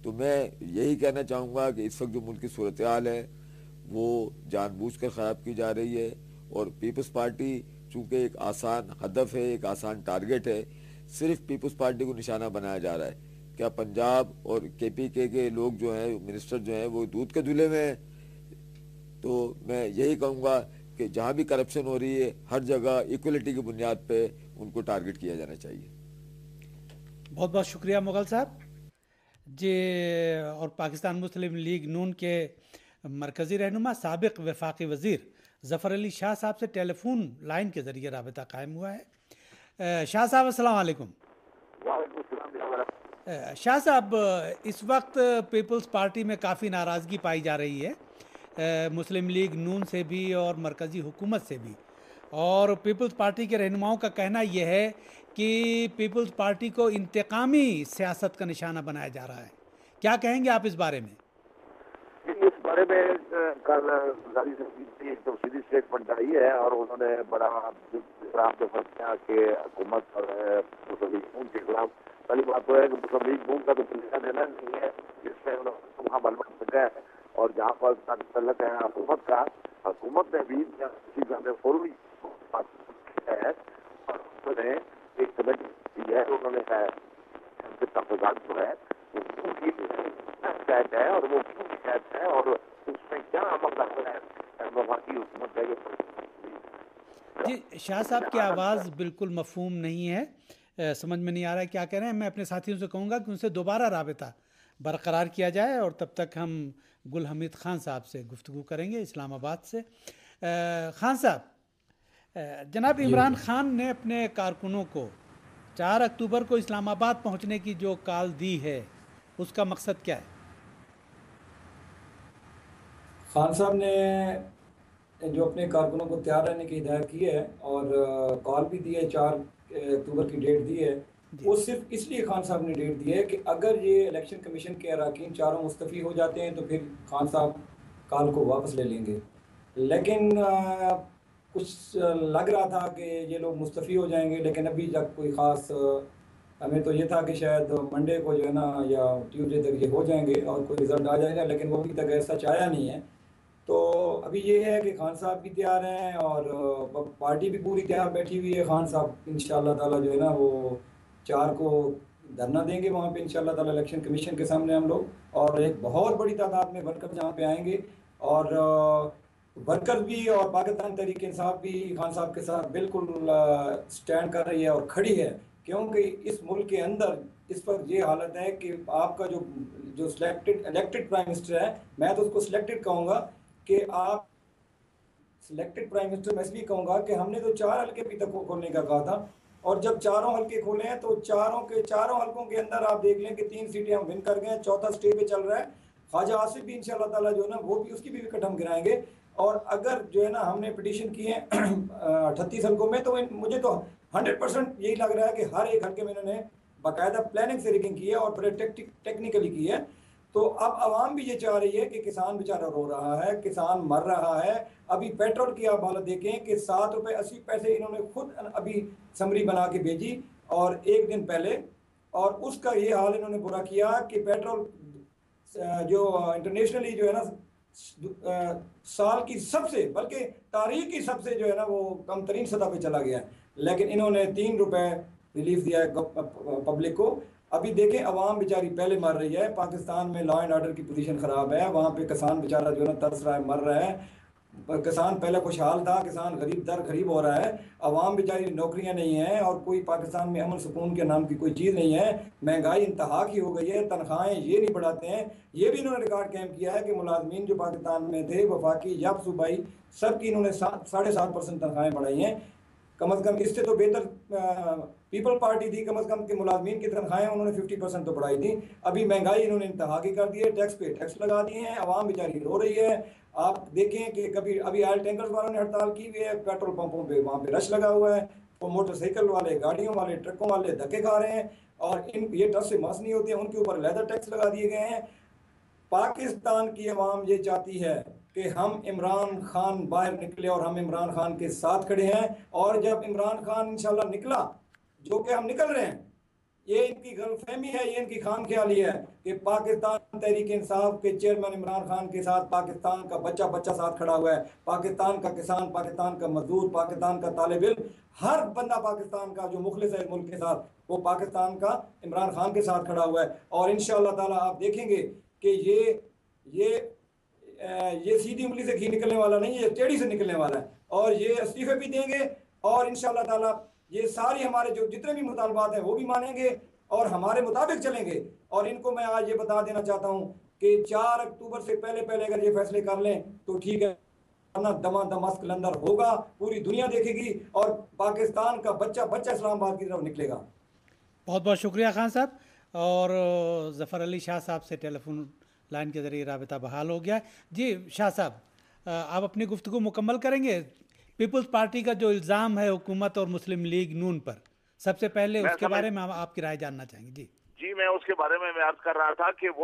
تو میں یہی کہنا چاہوں گا کہ اس وقت جو ملک کی صورتحال ہے وہ جان بوجھ کر خراب کی جا رہی ہے، اور پیپلز پارٹی چونکہ ایک آسان ہدف ہے، ایک آسان ٹارگٹ ہے، صرف پیپلز پارٹی کو نشانہ بنایا جا رہا ہے۔ کیا پنجاب اور کے پی کے لوگ جو ہیں، منسٹر جو ہیں، وہ دودھ کے دھلے میں ہیں؟ تو میں یہی کہوں گا کہ جہاں بھی کرپشن ہو رہی ہے ہر جگہ ایکولیٹی کی بنیاد پہ ان کو ٹارگٹ کیا جانا چاہیے۔ بہت بہت شکریہ مغل صاحب جی۔ اور پاکستان مسلم لیگ نون کے مرکزی رہنما سابق وفاقی وزیر ظفر علی شاہ صاحب سے ٹیلی فون لائن کے ذریعے رابطہ قائم ہوا ہے۔ شاہ صاحب السلام علیکم۔ وعلیکم السلام۔ شاہ صاحب اس وقت پیپلز پارٹی میں کافی ناراضگی پائی جا رہی ہے، مسلم لیگ نون سے بھی اور مرکزی حکومت سے بھی، اور پیپلز پارٹی کے رہنماؤں کا کہنا یہ ہے کہ پیپلز پارٹی کو انتقامی سیاست کا نشانہ بنایا جا رہا ہے۔ کیا کہیں گے آپ اس بارے میں؟ اس بارے میں کل غازی صاحب کی ایک تفصیلی اسٹیٹمنٹ آئی ہے، اور انہوں نے بڑا اعتراف کیا کہ حکومت اور مسلم لیگ نون کے خلاف، پہلی بات تو ہے کہ مسلم لیگ نون کا تو لینا دینا نہیں ہے، جس میں وہاں بل بن سکا ہے، اور جہاں پر تعلق ہے حکومت کا، حکومت نے بھی فوری ہے، اور انہوں نے ایک کمیٹی دی ہے، انہوں نے تحفظات جو ہے شکایت ہے، اور وہ کیوں شکایت ہے اور اس میں کیا عمل ہے وفاقی حکومت ہے۔ جی شاہ صاحب کی آواز بالکل مفہوم نہیں ہے، سمجھ میں نہیں آ رہا ہے کیا کہہ رہے ہیں۔ میں اپنے ساتھیوں سے کہوں گا کہ ان سے دوبارہ رابطہ برقرار کیا جائے، اور تب تک ہم گل حمید خان صاحب سے گفتگو کریں گے اسلام آباد سے۔ خان صاحب، جناب عمران خان نے اپنے کارکنوں کو 4 اکتوبر کو اسلام آباد پہنچنے کی جو کال دی ہے اس کا مقصد کیا ہے؟ خان صاحب نے جو اپنے کارکنوں کو تیار رہنے کی ہدایت کی ہے اور کال بھی دی ہے، 4 اکتوبر کی ڈیٹ دی ہے، وہ صرف اس لیے خان صاحب نے ڈیٹ دی ہے کہ اگر یہ الیکشن کمیشن کے اراکین چاروں مستعفی ہو جاتے ہیں تو پھر خان صاحب کال کو واپس لے لیں گے۔ لیکن کچھ لگ رہا تھا کہ یہ لوگ مستعفی ہو جائیں گے، لیکن ابھی تک کوئی خاص، ہمیں تو یہ تھا کہ شاید منڈے کو جو ہے نا یا ٹیوزڈے تک یہ ہو جائیں گے اور کوئی رزلٹ آ جائے گا، لیکن وہ ابھی تک ایسا آیا نہیں ہے۔ تو ابھی یہ ہے کہ خان صاحب بھی تیار ہیں اور پارٹی بھی پوری تیار بیٹھی ہوئی ہے۔ خان صاحب انشاءاللہ تعالیٰ جو ہے نا وہ 4 کو دھرنا دیں گے وہاں پہ انشاءاللہ تعالیٰ الیکشن کمیشن کے سامنے ہم لوگ، اور ایک بہت بڑی تعداد میں ورکر جہاں پہ آئیں گے، اور ورکر بھی اور پاکستان تحریک انصاف بھی خان صاحب کے ساتھ بالکل سٹینڈ کر رہی ہے اور کھڑی ہے، کیونکہ اس ملک کے اندر اس وقت یہ حالت ہے کہ آپ کا جو الیکٹڈ پرائم منسٹر ہے، میں تو اس کو سلیکٹڈ کہوں گا کہ آپ سلیکٹڈ پرائم منسٹر، میں اس لیے کہوں گا کہ ہم نے تو 4 حلقے بھی تک کھولنے کا کہا تھا، اور جب 4 حلقے کھولے ہیں تو 4 حلقوں کے اندر آپ دیکھ لیں کہ 3 سیٹیں ہم ون کر گئے ہیں، 4تھا سٹے پہ چل رہا ہے۔ خواجہ آصف بھی انشاءاللہ تعالیٰ جو ہے نا وہ بھی اس کی بھی وکٹ ہم گرائیں گے، اور اگر جو ہے نا ہم نے پٹیشن کی ہیں 38 حلقوں میں، تو مجھے تو 100% یہی لگ رہا ہے کہ ہر ایک حلقے میں انہوں نے باقاعدہ پلاننگ سے ریگنگ کی ہے اور بڑے ٹیکنیکلی کی ہے۔ تو اب عوام بھی یہ چاہ رہی ہے کہ کسان بیچارہ رو رہا ہے، کسان مر رہا ہے۔ ابھی پیٹرول کی آپ حالت دیکھیں کہ 7 روپے 80 پیسے انہوں نے خود ابھی سمری بنا کے بھیجی اور 1 دن پہلے، اور اس کا یہ حال انہوں نے برا کیا کہ پیٹرول جو انٹرنیشنلی جو ہے نا سال کی سب سے، بلکہ تاریخ کی سب سے جو ہے نا وہ کم ترین سطح پہ چلا گیا ہے، لیکن انہوں نے 3 روپے ریلیف دیا ہے پبلک کو۔ ابھی دیکھیں عوام بیچاری پہلے مر رہی ہے، پاکستان میں لا اینڈ آرڈر کی پوزیشن خراب ہے، وہاں پہ کسان بیچارہ جو ہے نا ترس رہا ہے، مر رہا ہے۔ کسان پہلے خوشحال تھا، کسان غریب ہو رہا ہے، عوام بیچاری نوکریاں نہیں ہیں، اور کوئی پاکستان میں امن سکون کے نام کی کوئی چیز نہیں ہے، مہنگائی انتہا کی ہو گئی ہے، تنخواہیں یہ نہیں بڑھاتے ہیں۔ یہ بھی انہوں نے ریکارڈ قائم کیا ہے کہ ملازمین جو پاکستان میں تھے، وفاقی یا صوبائی، سب کی انہوں نے 7.5% تنخواہیں بڑھائی ہیں۔ کم از کم اس سے تو بہتر پیپل پارٹی تھی، کم از کم کہ ملازمین کی تنخواہیں انہوں نے 50% تو بڑھائی تھی۔ ابھی مہنگائی انہوں نے انتہا کی کر دی ہے، ٹیکس پہ ٹیکس لگا دیے ہیں، عوام بیچاری رو رہی ہے۔ آپ دیکھیں کہ کبھی ابھی آئل ٹینکرز والوں نے ہڑتال کی ہوئی ہے، پیٹرول پمپوں پہ وہاں پہ رش لگا ہوا ہے، وہ موٹر سائیکل والے، گاڑیوں والے، ٹرکوں والے دھکے کھا رہے ہیں، اور یہ ٹرک سے مس نہیں ہوتے ہیں، ان کے اوپر لیدر ٹیکس لگا دیے گئے ہیں۔ پاکستان کی عوام یہ چاہتی ہے کہ ہم عمران خان باہر نکلے اور ہم عمران خان کے ساتھ کھڑے ہیں، اور جب عمران خان انشاءاللہ نکلا، جو کہ ہم نکل رہے ہیں، یہ ان کی غلط فہمی ہے, یہ ان کی خام خیالی ہے کہ پاکستان تحریک انصاف کے چیئرمین عمران خان کے ساتھ پاکستان کا بچہ ساتھ کھڑا ہوا ہے, پاکستان کا کسان, پاکستان کا مزدور, پاکستان کا طالب علم, ہر بندہ پاکستان کا جو مخلص ہے ملک کے ساتھ, وہ پاکستان کا عمران خان کے ساتھ کھڑا ہوا ہے. اور انشاءاللہ تعالیٰ آپ دیکھیں گے کہ یہ سیدھی انگلی سے گھی نکلنے والا نہیں, یہ ٹیڑھی سے نکلنے والا ہے, اور یہ استعفے بھی دیں گے, اور انشاءاللہ تعالیٰ یہ ساری ہمارے جو جتنے بھی مطالبات ہیں وہ بھی مانیں گے اور ہمارے مطابق چلیں گے. اور ان کو میں آج یہ بتا دینا چاہتا ہوں کہ 4 اکتوبر سے پہلے اگر یہ فیصلے کر لیں تو ٹھیک ہے, دماسک لندر ہوگا, پوری دنیا دیکھے گی, اور پاکستان کا بچہ اسلام آباد کی طرف نکلے گا. بہت بہت شکریہ خان صاحب. اور ظفر علی شاہ صاحب سے ٹیلی فون لائن کے ذریعے رابطہ بحال ہو گیا. جی شاہ صاحب, آپ اپنی گفتگو مکمل کریں گے. پیپلز پارٹی کا جو الزام ہے حکومت اور مسلم لیگ نون پر, سب سے پہلے اس کے بارے میں آپ کی رائے جاننا چاہیں گے. جی میں اس کے بارے میں عرض کر رہا تھا کہ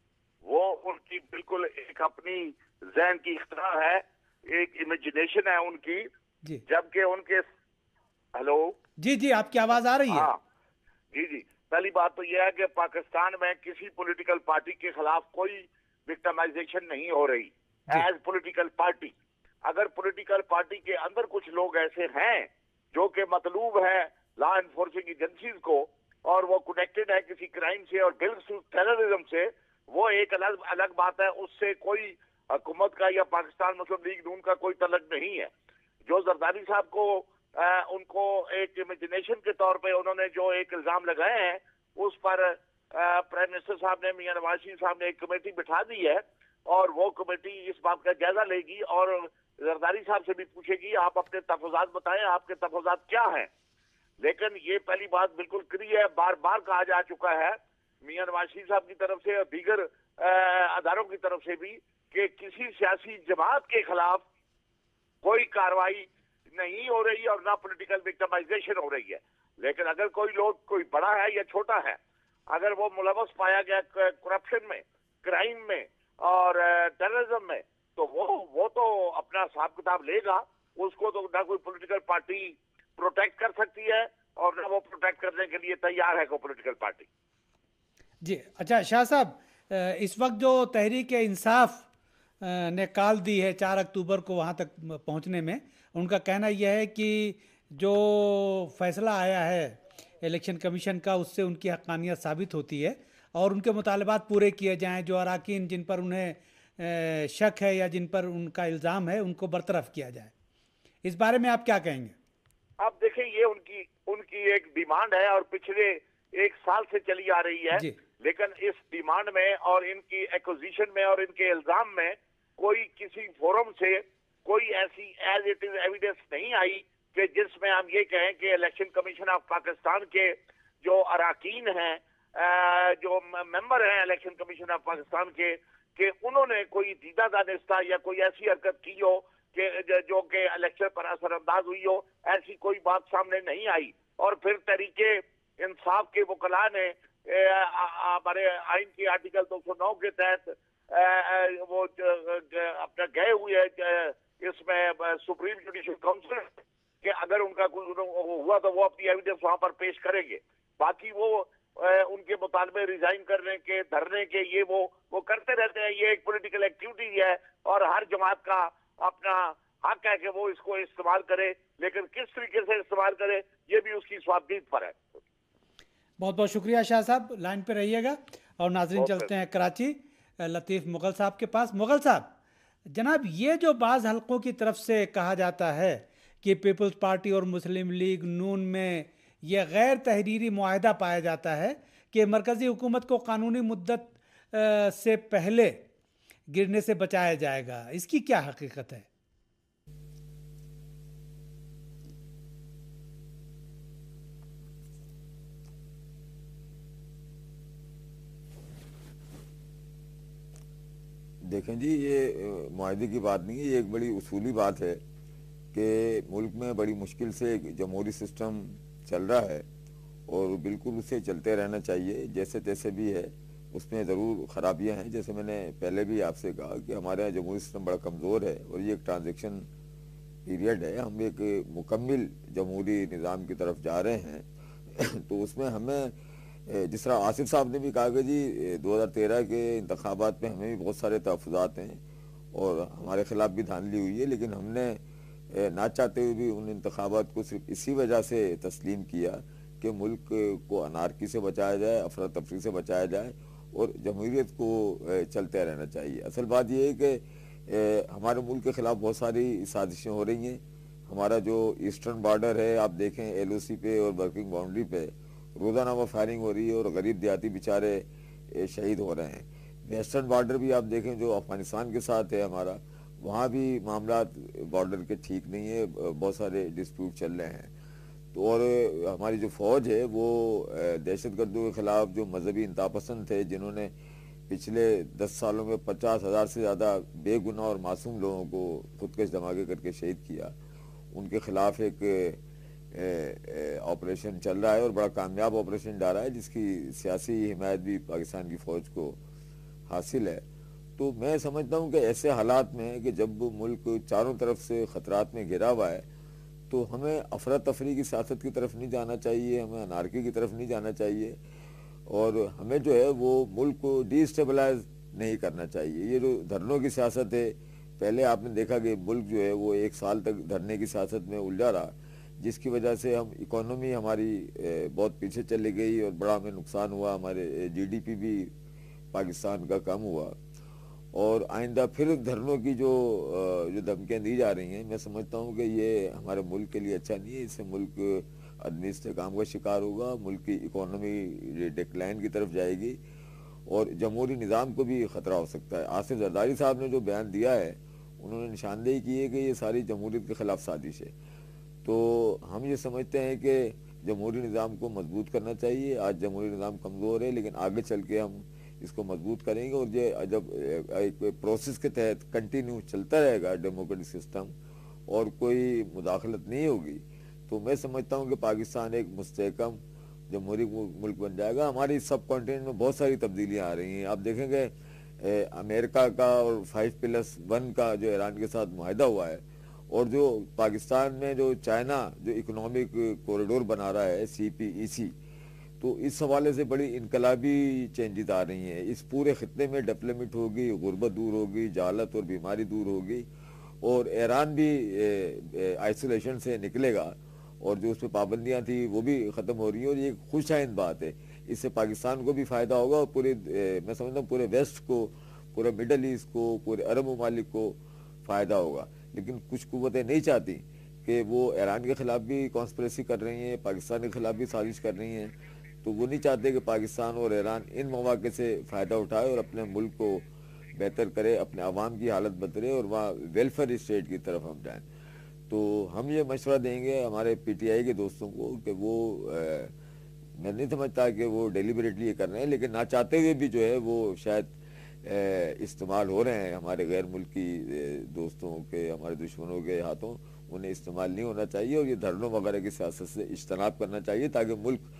وہ ان کی بالکل ایک اپنی ذہن کی اختراع ہے, ایک امیجنیشن ہے ان کی, جبکہ ان کے ہلو جی آپ کی آواز آ رہی ہے. ہاں جی پہلی بات تو یہ ہے کہ پاکستان میں کسی پولیٹیکل پارٹی کے خلاف کوئی وکٹمائزیشن نہیں ہو رہی ایز پولیٹیکل پارٹی. اگر پولیٹیکل پارٹی کے اندر کچھ لوگ ایسے ہیں جو کہ مطلوب ہے لا انفورسنگ ایجنسیز کو, اور وہ کنیکٹڈ ہے کسی کرائم سے اور ٹیررزم سے, وہ ایک الگ بات ہے. اس سے کوئی حکومت کا یا پاکستان مسلم لیگ نون کا کوئی تعلق نہیں ہے. جو زرداری صاحب کو ان کو ایک امیجنیشن کے طور پہ انہوں نے جو ایک الزام لگائے ہیں, اس پر پرائم منسٹر صاحب نے, میاں نواز شریف صاحب نے ایک کمیٹی بٹھا دی ہے, اور وہ کمیٹی اس بات کا جائزہ لے گی اور زرداری صاحب سے بھی پوچھے گی آپ اپنے تفویضات بتائیں, آپ کے تفویضات کیا ہیں. لیکن یہ پہلی بات بالکل کلیئر ہے, بار بار کہا جا چکا ہے میاں نواز شریف صاحب کی طرف سے اور دیگر اداروں کی طرف سے بھی کہ کسی سیاسی جماعت کے خلاف کوئی کاروائی نہیں ہو رہی اور نہ پولیٹیکل وکٹمائزیشن ہو رہی ہے. لیکن اگر کوئی بڑا ہے یا چھوٹا ہے, اگر وہ ملوث پایا گیا کرپشن میں, کرائم میں اور ٹیررزم میں, تو وہ تو اپنا حساب کتاب لے گا. اس کو تو نہ کوئی پولیٹیکل پارٹی پروٹیکٹ کر سکتی ہے اور نہ وہ پروٹیکٹ کرنے کے لیے تیار ہے کوئی پولیٹیکل پارٹی. جی اچھا شاہ صاحب, اس وقت جو تحریک انصاف نے کال دی ہے 4 اکتوبر کو وہاں تک پہنچنے میں, ان کا کہنا یہ ہے کہ جو فیصلہ آیا ہے الیکشن کمیشن کا, اس سے ان کی حقانیت ثابت ہوتی ہے اور ان کے مطالبات پورے کیے جائیں. جو اراکین جن پر انہیں شک ہے یا جن پر ان کا الزام ہے, ان کو برطرف کیا جائے. اس بارے میں آپ کیا کہیں گے؟ آپ دیکھیں, یہ ان کی ایک ڈیمانڈ ہے اور پچھلے 1 سال سے چلی آ رہی ہے. لیکن اس ڈیمانڈ میں اور ان کی ایکوزیشن میں اور ان کے الزام میں کوئی کسی فورم سے کوئی ایسی ایز اٹ از ایویڈنس نہیں آئی کہ جس میں ہم یہ کہیں کہ الیکشن کمیشن آف پاکستان کے جو اراکین ہیں, جو ممبر ہیں الیکشن کمیشن آف پاکستان کے, کہ انہوں نے کوئی دیدہ دانستہ یا کوئی ایسی حرکت کی ہو کہ جو کہ الیکشن پر اثر انداز ہوئی ہو. ایسی کوئی بات سامنے نہیں آئی. اور پھر تحریک انصاف کے وکلاء نے ہمارے آئین کے آرٹیکل 209 کے تحت وہ اپنا گئے ہوئے اس میں سپریم جوڈیشل کاؤنسل کہ اگر ان کا کوئی ہوا تو وہ اپنی ایویڈنس وہاں پر پیش کریں گے. باقی وہ ان کے مطالبے ریزائن کرنے کے, دھرنے کے, یہ وہ کرتے رہتے ہیں. یہ ایک پولیٹیکل ایکٹیویٹی ہے اور ہر جماعت کا اپنا حق ہے کہ وہ اس کو استعمال کرے, لیکن کس طریقے سے استعمال کرے یہ بھی اس کی ثوابدید پر ہے. بہت بہت شکریہ شاہ صاحب, لائن پہ رہیے گا. اور ناظرین چلتے ہیں کراچی, لطیف مغل صاحب کے پاس. مغل صاحب, جناب یہ جو بعض حلقوں کی طرف سے کہا جاتا ہے کہ پیپلز پارٹی اور مسلم لیگ نون میں یہ غیر تحریری معاہدہ پایا جاتا ہے کہ مرکزی حکومت کو قانونی مدت سے پہلے گرنے سے بچایا جائے گا, اس کی کیا حقیقت ہے؟ دیکھیں جی, یہ معاہدے کی بات نہیں ہے, یہ ایک بڑی اصولی بات ہے کہ ملک میں بڑی مشکل سے ایک جمہوری سسٹم چل رہا ہے اور بالکل اسے چلتے رہنا چاہیے. جیسے تیسے بھی ہے, اس میں ضرور خرابیاں ہیں. جیسے میں نے پہلے بھی آپ سے کہا کہ ہمارے یہاں جمہوری سسٹم بڑا کمزور ہے اور یہ ایک ٹرانزیکشن پیریڈ ہے. ہم ایک مکمل جمہوری نظام کی طرف جا رہے ہیں تو اس میں ہمیں جس طرح آصف صاحب نے بھی کہا کہ جی 2013 کے انتخابات میں ہمیں بھی بہت سارے تحفظات ہیں اور ہمارے خلاف بھی دھاندلی ہوئی ہے، لیکن ہم نے نہ چاہتے ہوئے بھی ان انتخابات کو صرف اسی وجہ سے تسلیم کیا کہ ملک کو انارکی سے بچایا جائے، افراتفری سے بچایا جائے اور جمہوریت کو چلتے رہنا چاہیے۔ اصل بات یہ ہے کہ ہمارے ملک کے خلاف بہت ساری سازشیں ہو رہی ہیں۔ ہمارا جو ایسٹرن بارڈر ہے، آپ دیکھیں ایل او سی پہ اور ورکنگ باؤنڈری پہ روزانہ وہ فائرنگ ہو رہی ہے اور غریب دیہاتی بیچارے شہید ہو رہے ہیں۔ ویسٹرن بارڈر بھی آپ دیکھیں جو افغانستان کے ساتھ ہے ہمارا، وہاں بھی معاملات بارڈر کے ٹھیک نہیں ہے، بہت سارے ڈسپیوٹ چل رہے ہیں۔ تو اور ہماری جو فوج ہے وہ دہشت گردوں کے خلاف جو مذہبی انتہا پسند تھے، جنہوں نے پچھلے 10 سالوں میں 50,000 سے زیادہ بے گناہ اور معصوم لوگوں کو خودکش دھماکے کر کے شہید کیا، ان کے خلاف ایک آپریشن چل رہا ہے اور بڑا کامیاب آپریشن جا رہا ہے، جس کی سیاسی حمایت بھی پاکستان کی فوج کو حاصل ہے۔ تو میں سمجھتا ہوں کہ ایسے حالات میں کہ جب ملک چاروں طرف سے خطرات میں گھرا ہوا ہے تو ہمیں افراتفری کی سیاست کی طرف نہیں جانا چاہیے، ہمیں انارکی کی طرف نہیں جانا چاہیے، اور ہمیں جو ہے وہ ملک کو ڈی اسٹیبلائز نہیں کرنا چاہیے۔ یہ جو دھرنوں کی سیاست ہے، پہلے آپ نے دیکھا کہ ملک جو ہے وہ 1 سال تک دھرنے کی سیاست میں الجھا رہا، جس کی وجہ سے ہم اکانومی ہماری بہت پیچھے چلی گئی اور بڑا ہمیں نقصان ہوا، ہمارے جی ڈی پی بھی پاکستان کا کم ہوا، اور آئندہ پھر دھرنوں کی جو دھمکیاں دی جا رہی ہیں، میں سمجھتا ہوں کہ یہ ہمارے ملک کے لیے اچھا نہیں ہے۔ اس سے ملک عدمی استحکام کا شکار ہوگا، ملک کی اکانومی ڈیکلائن کی طرف جائے گی اور جمہوری نظام کو بھی خطرہ ہو سکتا ہے۔ آصف زرداری صاحب نے جو بیان دیا ہے، انہوں نے نشاندہی کی ہے کہ یہ ساری جمہوریت کے خلاف سازش ہے۔ تو ہم یہ سمجھتے ہیں کہ جمہوری نظام کو مضبوط کرنا چاہیے۔ آج جمہوری نظام کمزور ہے، لیکن آگے چل کے ہم اس کو مضبوط کریں گے، اور یہ جب ایک پروسیس کے تحت کنٹینیو چلتا رہے گا ڈیموکریٹک سسٹم اور کوئی مداخلت نہیں ہوگی، تو میں سمجھتا ہوں کہ پاکستان ایک مستحکم جمہوری ملک بن جائے گا۔ ہماری سب کانٹیننٹ میں بہت ساری تبدیلیاں آ رہی ہیں۔ آپ دیکھیں گے امریکہ کا اور 5+1 کا جو ایران کے ساتھ معاہدہ ہوا ہے، اور جو پاکستان میں جو چائنا جو اکنامک کوریڈور بنا رہا ہے CPEC، تو اس حوالے سے بڑی انقلابی چینجز آ رہی ہیں۔ اس پورے خطے میں ڈیولپمنٹ ہوگی، غربت دور ہوگی، جہالت اور بیماری دور ہوگی، اور ایران بھی آئسولیشن سے نکلے گا، اور جو اس پہ پابندیاں تھیں وہ بھی ختم ہو رہی ہیں، اور یہ ایک خوش آئند بات ہے۔ اس سے پاکستان کو بھی فائدہ ہوگا اور پورے میں سمجھتا ہوں پورے ویسٹ کو، پورے مڈل ایسٹ کو، پورے عرب ممالک کو فائدہ ہوگا۔ لیکن کچھ قوتیں نہیں چاہتی کہ وہ ایران کے خلاف بھی کانسپریسی کر رہی ہیں، پاکستان کے خلاف بھی سازش کر رہی ہیں، تو وہ نہیں چاہتے کہ پاکستان اور ایران ان مواقع سے فائدہ اٹھائے اور اپنے ملک کو بہتر کرے، اپنے عوام کی حالت بدلے اور وہاں ویلفیئر اسٹیٹ کی طرف ہم جائیں۔ تو ہم یہ مشورہ دیں گے ہمارے PTI کے دوستوں کو کہ وہ میں نہیں سمجھتا کہ وہ ڈیلیبریٹلی یہ کر رہے ہیں، لیکن نہ چاہتے ہوئے بھی جو ہے وہ شاید استعمال ہو رہے ہیں ہمارے غیر ملکی دوستوں کے، ہمارے دشمنوں کے ہاتھوں۔ انہیں استعمال نہیں ہونا چاہیے، اور یہ دھرنوں وغیرہ کی سیاست سے اجتناب کرنا چاہیے، تاکہ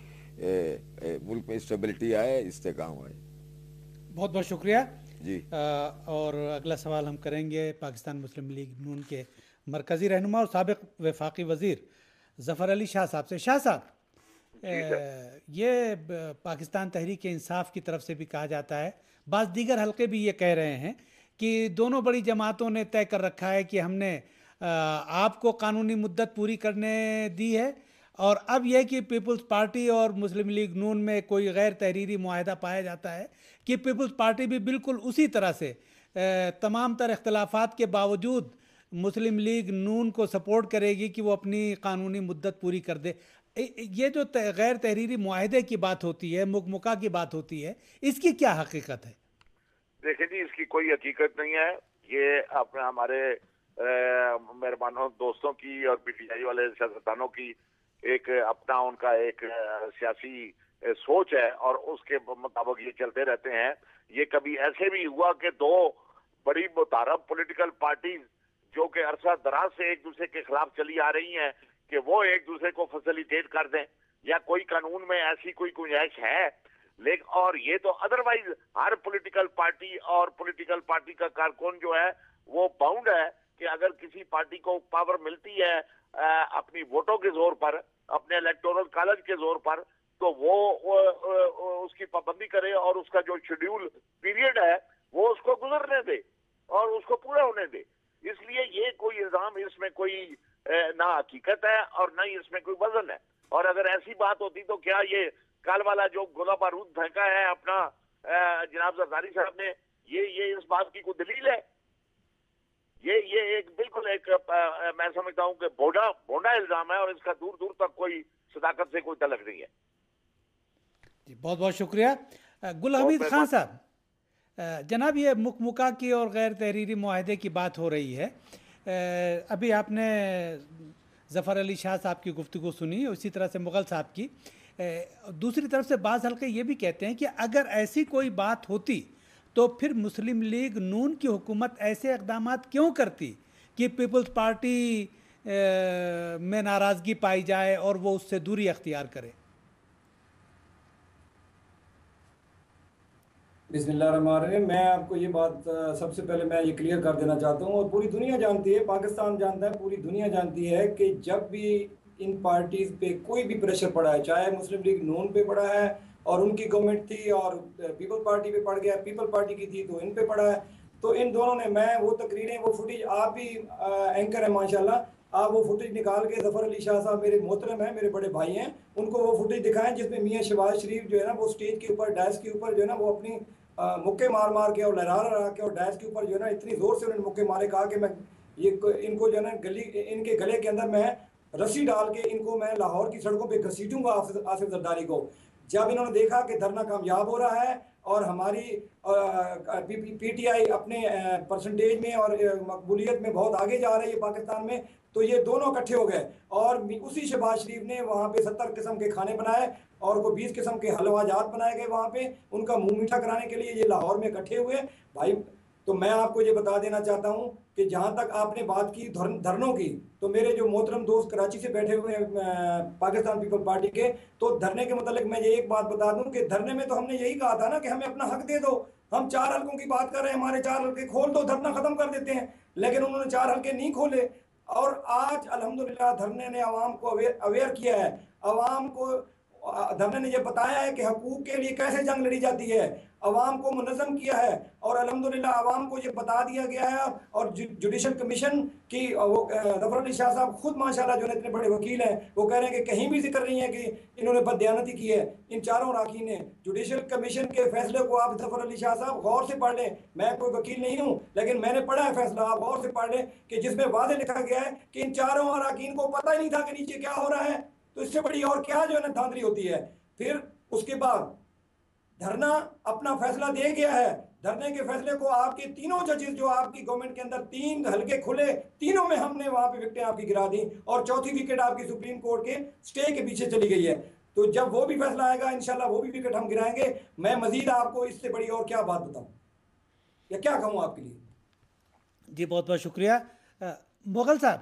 ملک میں اسٹیبلٹی آئے، استحکام آئے۔ بہت بہت شکریہ جی۔ اور اگلا سوال ہم کریں گے پاکستان مسلم لیگ نون کے مرکزی رہنما اور سابق وفاقی وزیر ظفر علی شاہ صاحب سے۔ شاہ صاحب، یہ پاکستان تحریک انصاف کی طرف سے بھی کہا جاتا ہے، بعض دیگر حلقے بھی یہ کہہ رہے ہیں کہ دونوں بڑی جماعتوں نے طے کر رکھا ہے کہ ہم نے آپ کو قانونی مدت پوری کرنے دی ہے، اور اب یہ کہ پیپلز پارٹی اور مسلم لیگ نون میں کوئی غیر تحریری معاہدہ پایا جاتا ہے کہ پیپلز پارٹی بھی بالکل اسی طرح سے تمام تر اختلافات کے باوجود مسلم لیگ نون کو سپورٹ کرے گی کہ وہ اپنی قانونی مدت پوری کر دے۔ یہ جو غیر تحریری معاہدے کی بات ہوتی ہے، مکمکا کی بات ہوتی ہے، اس کی کیا حقیقت ہے؟ دیکھیں جی، اس کی کوئی حقیقت نہیں ہے۔ یہ اپنے ہمارے مہربانوں دوستوں کی اور PTI والے سیاستدانوں کی ایک اپنا ان کا ایک سیاسی سوچ ہے، اور اس کے مطابق یہ چلتے رہتے ہیں۔ یہ کبھی ایسے بھی ہوا کہ دو بڑی متحرک پولیٹیکل پارٹیز جو کہ عرصہ دراز سے ایک دوسرے کے خلاف چلی آ رہی ہیں کہ وہ ایک دوسرے کو فیسیلیٹیٹ کر دیں، یا کوئی قانون میں ایسی کوئی گنجائش ہے؟ لیکن اور یہ تو ادروائز ہر پولیٹیکل پارٹی اور پولیٹیکل پارٹی کا کارکن جو ہے وہ باؤنڈ ہے کہ اگر کسی پارٹی کو پاور ملتی ہے اپنی ووٹوں کے زور پر، اپنے الیکٹورل کالج کے زور پر، تو وہ اس کی پابندی کرے اور اس کا جو شیڈیول پیریڈ ہے وہ اس کو گزرنے دے اور اس کو پورا ہونے دے. اس لیے یہ کوئی الزام اس میں کوئی نہ حقیقت ہے اور نہ ہی اس میں کوئی وزن ہے. اور اگر ایسی بات ہوتی تو کیا یہ کل والا جو گولہ بارود پھینکا ہے اپنا جناب زرداری صاحب نے, یہ اس بات کی کوئی دلیل ہے؟ یہ ایک بالکل ایک میں سمجھتا ہوں کہ بونڈا الزام ہے اور اس کا دور دور تک کوئی صداقت سے کوئی تعلق نہیں ہے. جی بہت بہت شکریہ. گل حمید خان صاحب, جناب یہ مکمکا کی اور غیر تحریری معاہدے کی بات ہو رہی ہے. ابھی آپ نے ظفر علی شاہ صاحب کی گفتگو سنی, اسی طرح سے مغل صاحب کی. دوسری طرف سے بعض حلقے یہ بھی کہتے ہیں کہ اگر ایسی کوئی بات ہوتی تو پھر مسلم لیگ نون کی حکومت ایسے اقدامات کیوں کرتی کہ پیپلز پارٹی میں ناراضگی پائی جائے اور وہ اس سے دوری اختیار کرے. بسم اللہ الرحمن الرحیم. میں آپ کو یہ بات سب سے پہلے میں یہ کلیئر کر دینا چاہتا ہوں اور پوری دنیا جانتی ہے, پاکستان جانتا ہے, پوری دنیا جانتی ہے کہ جب بھی ان پارٹیز پہ کوئی بھی پریشر پڑا ہے, چاہے مسلم لیگ نون پہ پڑا ہے اور ان کی گورنمنٹ تھی اور پیپل پارٹی پہ پڑ گیا, پیپل پارٹی کی تھی تو ان پہ پڑا ہے, تو ان دونوں نے, میں وہ تقریریں وہ فوٹیج, آپ بھی اینکر ہیں ماشاءاللہ, آپ وہ فوٹیج نکال کے, ظفر علی شاہ صاحب میرے محترم ہیں, میرے بڑے بھائی ہیں, ان کو وہ فوٹیج دکھائیں جس میں میاں شہباز شریف جو ہے نا وہ اسٹیج کے اوپر ڈائس کے اوپر جو ہے نا وہ اپنی مکے مار مار کے اور لہرا کے اور ڈائس کے اوپر جو ہے نا اتنی زور سے انہوں نے مکے مارے, کہا کہ میں ان کو جو ہے نا ان کے گلے کے اندر میں رسی ڈال کے ان کو میں لاہور کی سڑکوں پہ گھسیٹوں گا آصف زرداری کو. جب انہوں نے دیکھا کہ دھرنا کامیاب ہو رہا ہے اور ہماری پی ٹی آئی اپنے پرسنٹیج میں اور مقبولیت میں بہت آگے جا رہی ہے پاکستان میں, تو یہ دونوں اکٹھے ہو گئے اور اسی شہباز شریف نے وہاں پہ 70 قسم کے کھانے بنائے اور کو 20 قسم کے حلوہ جات بنائے گئے وہاں پہ ان کا منہ میٹھا کرانے کے لیے. یہ لاہور میں اکٹھے ہوئے بھائی. تو میں آپ کو یہ بتا دینا چاہتا ہوں کہ جہاں تک آپ نے بات کی دھرنوں کی, تو میرے جو محترم دوست کراچی سے بیٹھے ہوئے ہیں پاکستان پیپل پارٹی کے, تو دھرنے کے متعلق میں یہ ایک بات بتا دوں کہ دھرنے میں تو ہم نے یہی کہا تھا نا کہ ہمیں اپنا حق دے دو. ہم 4 حلقوں کی بات کر رہے ہیں, ہمارے 4 حلقے کھول دو, دھرنا ختم کر دیتے ہیں, لیکن انہوں نے 4 حلقے نہیں کھولے. اور آج الحمدللہ دھرنے نے عوام کو اویئر کیا ہے, عوام کو دھرنے نے یہ بتایا ہے کہ حقوق کے لیے کیسے جنگ لڑی جاتی ہے, عوام کو منظم کیا ہے اور الحمدللہ عوام کو یہ بتا دیا گیا ہے. اور جوڈیشل کمیشن کی ظفر علی شاہ صاحب خود ماشاءاللہ جو اتنے بڑے وکیل ہیں, وہ کہہ رہے ہیں کہ کہیں بھی ذکر نہیں ہے کہ انہوں نے بددیانتی کی ہے ان 4 اراکین نے. جوڈیشل کمیشن کے فیصلے کو آپ ظفر علی شاہ صاحب غور سے پڑھ لیں, میں کوئی وکیل نہیں ہوں لیکن میں نے پڑھا ہے فیصلہ, آپ غور سے پڑھ لیں کہ جس میں واضح لکھا گیا ہے کہ ان 4 اراکین کو پتہ ہی نہیں تھا کہ نیچے کیا ہو رہا ہے. تو اس سے بڑی اور کیا جو ہے نا دھاندلی ہوتی ہے. پھر اس کے بعد دھرنا اپنا فیصلہ دے گیا ہے. دھرنے کے فیصلے کو آپ کے تینوں ججز جو آپ کی گورنمنٹ کے اندر 3 حلقے کھلے, تینوں میں ہم نے وہاں پہ وکٹیں آپ کی گرا دی اور چوتھی وکٹ آپ کی سپریم کورٹ کے سٹے کے پیچھے چلی گئی ہے. تو جب وہ بھی فیصلہ آئے گا انشاءاللہ وہ بھی وکٹ ہم گرائیں گے. میں مزید آپ کو اس سے بڑی اور کیا بات بتاؤں یا کیا کہوں آپ کے لیے. جی بہت بہت شکریہ. مغل صاحب,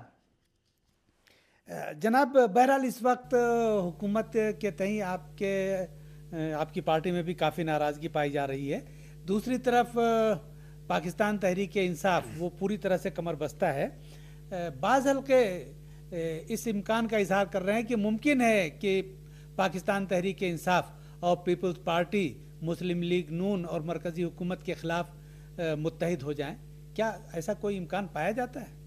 جناب بہرحال اس وقت حکومت کے تئیں آپ کی پارٹی میں بھی کافی ناراضگی پائی جا رہی ہے. دوسری طرف پاکستان تحریک انصاف وہ پوری طرح سے کمر بستہ ہے. بعض حلقے اس امکان کا اظہار کر رہے ہیں کہ ممکن ہے کہ پاکستان تحریک انصاف اور peoples party Muslim league Noon اور مرکزی حکومت کے خلاف متحد ہو جائیں. کیا ایسا کوئی امکان پایا جاتا ہے؟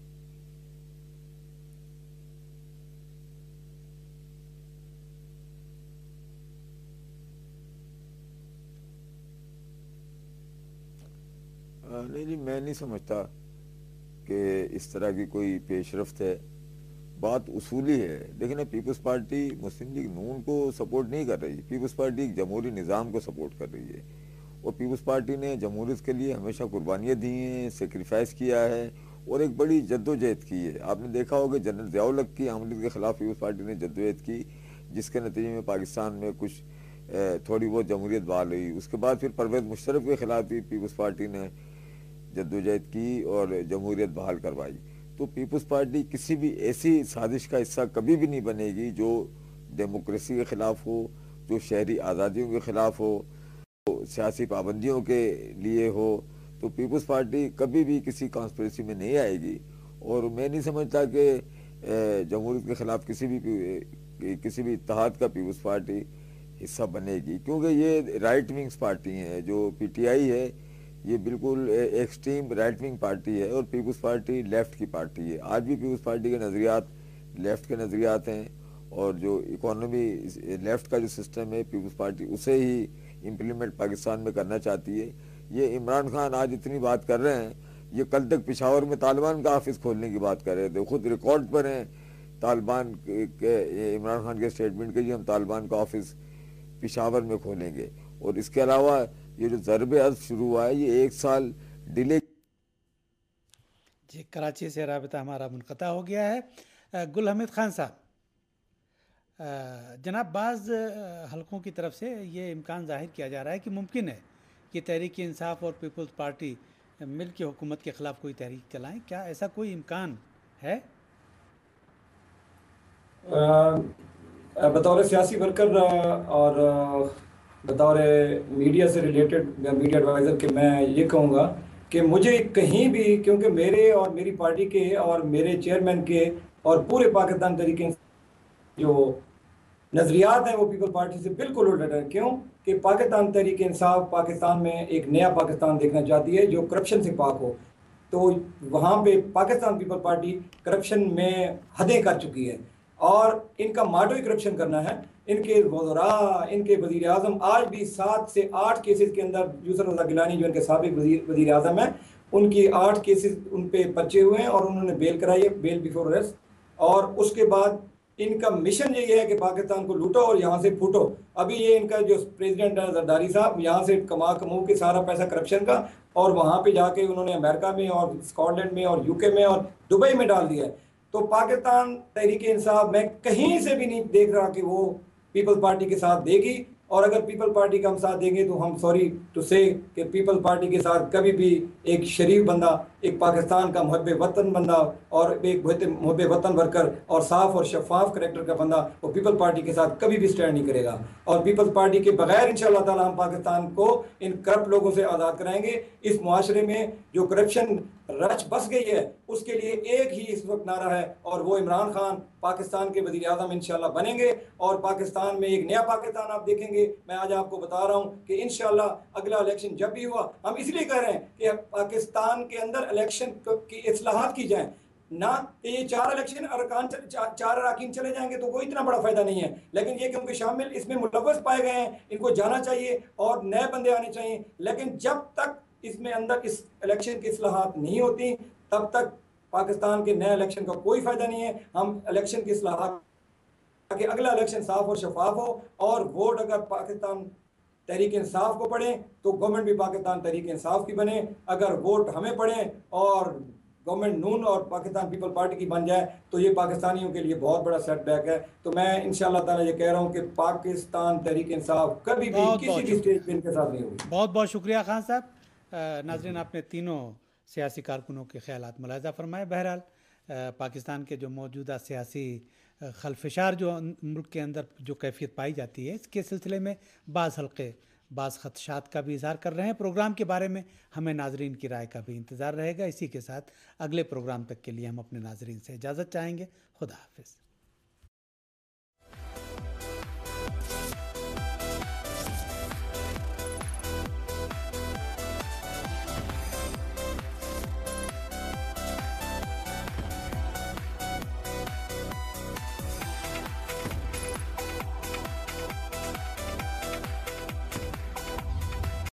نہیں, میں نہیں سمجھتا کہ اس طرح کی کوئی پیش رفت ہے. بات اصولی ہے. لیکن peoples party Muslim league Noon کو سپورٹ نہیں کر رہی. پیپلز پارٹی ایک جمہوری نظام کو سپورٹ کر رہی ہے اور پیپلز پارٹی نے جمہوریت کے لیے ہمیشہ قربانیاں دی ہیں, سیکریفائس کیا ہے اور ایک بڑی جدوجہد کی ہے. آپ نے دیکھا ہوگا جنرل ضیاء الحق کی آمدید کے خلاف پیپلز پارٹی نے جدوجہد کی, جس کے نتیجے میں پاکستان میں کچھ تھوڑی بہت جمہوریت بحال ہوئی. اس کے بعد پھر پرویز مشرف کے خلاف بھی پیپلز پارٹی نے جدوجہد کی اور جمہوریت بحال کروائی. تو پیپلز پارٹی کسی بھی ایسی سازش کا حصہ کبھی بھی نہیں بنے گی جو ڈیموکریسی کے خلاف ہو, جو شہری آزادیوں کے خلاف ہو, سیاسی پابندیوں کے لیے ہو. تو پیپلز پارٹی کبھی بھی کسی کانسپریسی میں نہیں آئے گی. اور میں نہیں سمجھتا کہ جمہوریت کے خلاف کسی بھی اتحاد کا پیپلز پارٹی حصہ بنے گی، کیونکہ یہ رائٹ ونگز پارٹی ہیں. جو پی ٹی آئی ہے یہ بالکل ایکسٹریم رائٹ ونگ پارٹی ہے، اور پیپلز پارٹی لیفٹ کی پارٹی ہے. آج بھی پیپلز پارٹی کے نظریات لیفٹ کے نظریات ہیں، اور جو اکانومی لیفٹ کا جو سسٹم ہے پیپلز پارٹی اسے ہی امپلیمنٹ پاکستان میں کرنا چاہتی ہے. یہ عمران خان آج اتنی بات کر رہے ہیں، یہ کل تک پشاور میں طالبان کا آفس کھولنے کی بات کر رہے تھے، خود ریکارڈ پر ہیں طالبان کے عمران خان کے اسٹیٹمنٹ کے، ہم طالبان کا آفس پشاور میں کھولیں گے. اور اس کے علاوہ یہ جو ضرب عضب شروع ہوا ہے یہ 1 سال ڈیلے. جی، کراچی سے رابطہ ہمارا منقطع ہو گیا ہے. گل حمید خان صاحب، جناب بعض حلقوں کی طرف سے یہ امکان ظاہر کیا جا رہا ہے کہ ممکن ہے کہ تحریک انصاف اور پیپلز پارٹی مل کے حکومت کے خلاف کوئی تحریک چلائیں، کیا ایسا کوئی امکان ہے؟ بطور سیاسی ورکر اور بطور میڈیا سے ریلیٹڈ میڈیا ایڈوائزر کہ میں یہ کہوں گا کہ مجھے کہیں بھی، کیونکہ میرے اور میری پارٹی کے اور میرے چیئرمین کے اور پورے پاکستان تحریک جو نظریات ہیں وہ پیپل پارٹی سے بالکل الٹ ہے. کیوں کہ پاکستان تحریک انصاف پاکستان میں ایک نیا پاکستان دیکھنا چاہتی ہے جو کرپشن سے پاک ہو. تو وہاں پہ پاکستان پیپل پارٹی کرپشن میں حدیں کر چکی ہے، اور ان کا ماڈو ہی کرپشن کرنا ہے. ان کے وزراء، ان کے وزیر اعظم آج بھی 7 سے 8 کیسز کے اندر، یوسف رضا گیلانی جو ان کے سابق وزیر اعظم ہیں، ان کی 8 کیسز ان پہ پرچے ہوئے ہیں اور انہوں نے بیل کرائی ہے، بیل بیفور اریسٹ. اور اس کے بعد ان کا مشن یہ ہے کہ پاکستان کو لوٹو اور یہاں سے پھوٹو. ابھی یہ ان کا جو پریزیڈنٹ ہے زرداری صاحب، یہاں سے کمو کے سارا پیسہ کرپشن کا، اور وہاں پہ جا کے انہوں نے امریکہ میں اور اسکاٹ میں اور یو کے میں اور دبئی میں ڈال دیا ہے. تو پاکستان تحریک انصاف میں کہیں سے بھی نہیں دیکھ رہا کہ وہ پیپل پارٹی کے ساتھ دے گی. اور اگر پیپل پارٹی کا ہم ساتھ دیں گے تو ہم سوری ٹو سے کہ پیپل پارٹی کے ساتھ کبھی بھی ایک شریف بندہ، ایک پاکستان کا محب وطن بندہ اور ایک محب وطن ورکر اور صاف اور شفاف کریکٹر کا بندہ وہ پیپل پارٹی کے ساتھ کبھی بھی سٹینڈ نہیں کرے گا. اور پیپل پارٹی کے بغیر انشاءاللہ تعالی ہم پاکستان کو ان کرپٹ لوگوں سے آزاد کرائیں گے. اس معاشرے میں جو کرپشن رچ بس گئی ہے اس کے لیے ایک ہی اس وقت نعرہ ہے، اور وہ عمران خان پاکستان کے وزیر اعظم انشاءاللہ بنیں گے، اور پاکستان میں ایک نیا پاکستان آپ دیکھیں گے. میں آج آپ کو بتا رہا ہوں کہ انشاءاللہ اگلا الیکشن جب بھی ہوا، ہم اس لیے کہہ رہے ہیں کہ پاکستان کے اندر الیکشن کی اصلاحات کی جائیں، نہ کہ یہ 4 الیکشن چار اراکین چلے جائیں گے تو کوئی اتنا بڑا فائدہ نہیں ہے. لیکن یہ کیونکہ شامل اس میں ملوث پائے گئے ہیں، ان کو جانا چاہیے اور نئے بندے آنے چاہیے. لیکن جب تک اس میں اندر اس الیکشن کی اصلاحات نہیں ہوتی تب تک پاکستان کے نئے الیکشن کا کوئی فائدہ نہیں ہے. ہم الیکشن کی اصلاحات تاکہ اگلا الیکشن صاف اور شفاف ہو، اور ووٹ اگر پاکستان تحریک انصاف کو پڑھیں تو گورنمنٹ بھی پاکستان تحریک انصاف کی بنے. اگر ووٹ ہمیں پڑھیں اور گورنمنٹ نون اور پاکستان پیپل پارٹی کی بن جائے تو یہ پاکستانیوں کے لیے بہت بڑا سیٹ بیک ہے. تو میں انشاءاللہ تعالی یہ کہہ رہا ہوں کہ پاکستان تحریک انصاف کبھی بھی کسی بھی اسٹیج پہ ان کے ساتھ نہیں ہوگی. بہت بہت شکریہ خان صاحب. ناظرین، آپ نے تینوں سیاسی کارکنوں کے خیالات ملاحظہ فرمائے. بہرحال پاکستان کے جو موجودہ سیاسی خلفشار جو ملک کے اندر جو کیفیت پائی جاتی ہے، اس کے سلسلے میں بعض حلقے بعض خدشات کا بھی اظہار کر رہے ہیں. پروگرام کے بارے میں ہمیں ناظرین کی رائے کا بھی انتظار رہے گا. اسی کے ساتھ اگلے پروگرام تک کے لیے ہم اپنے ناظرین سے اجازت چاہیں گے. خدا حافظ.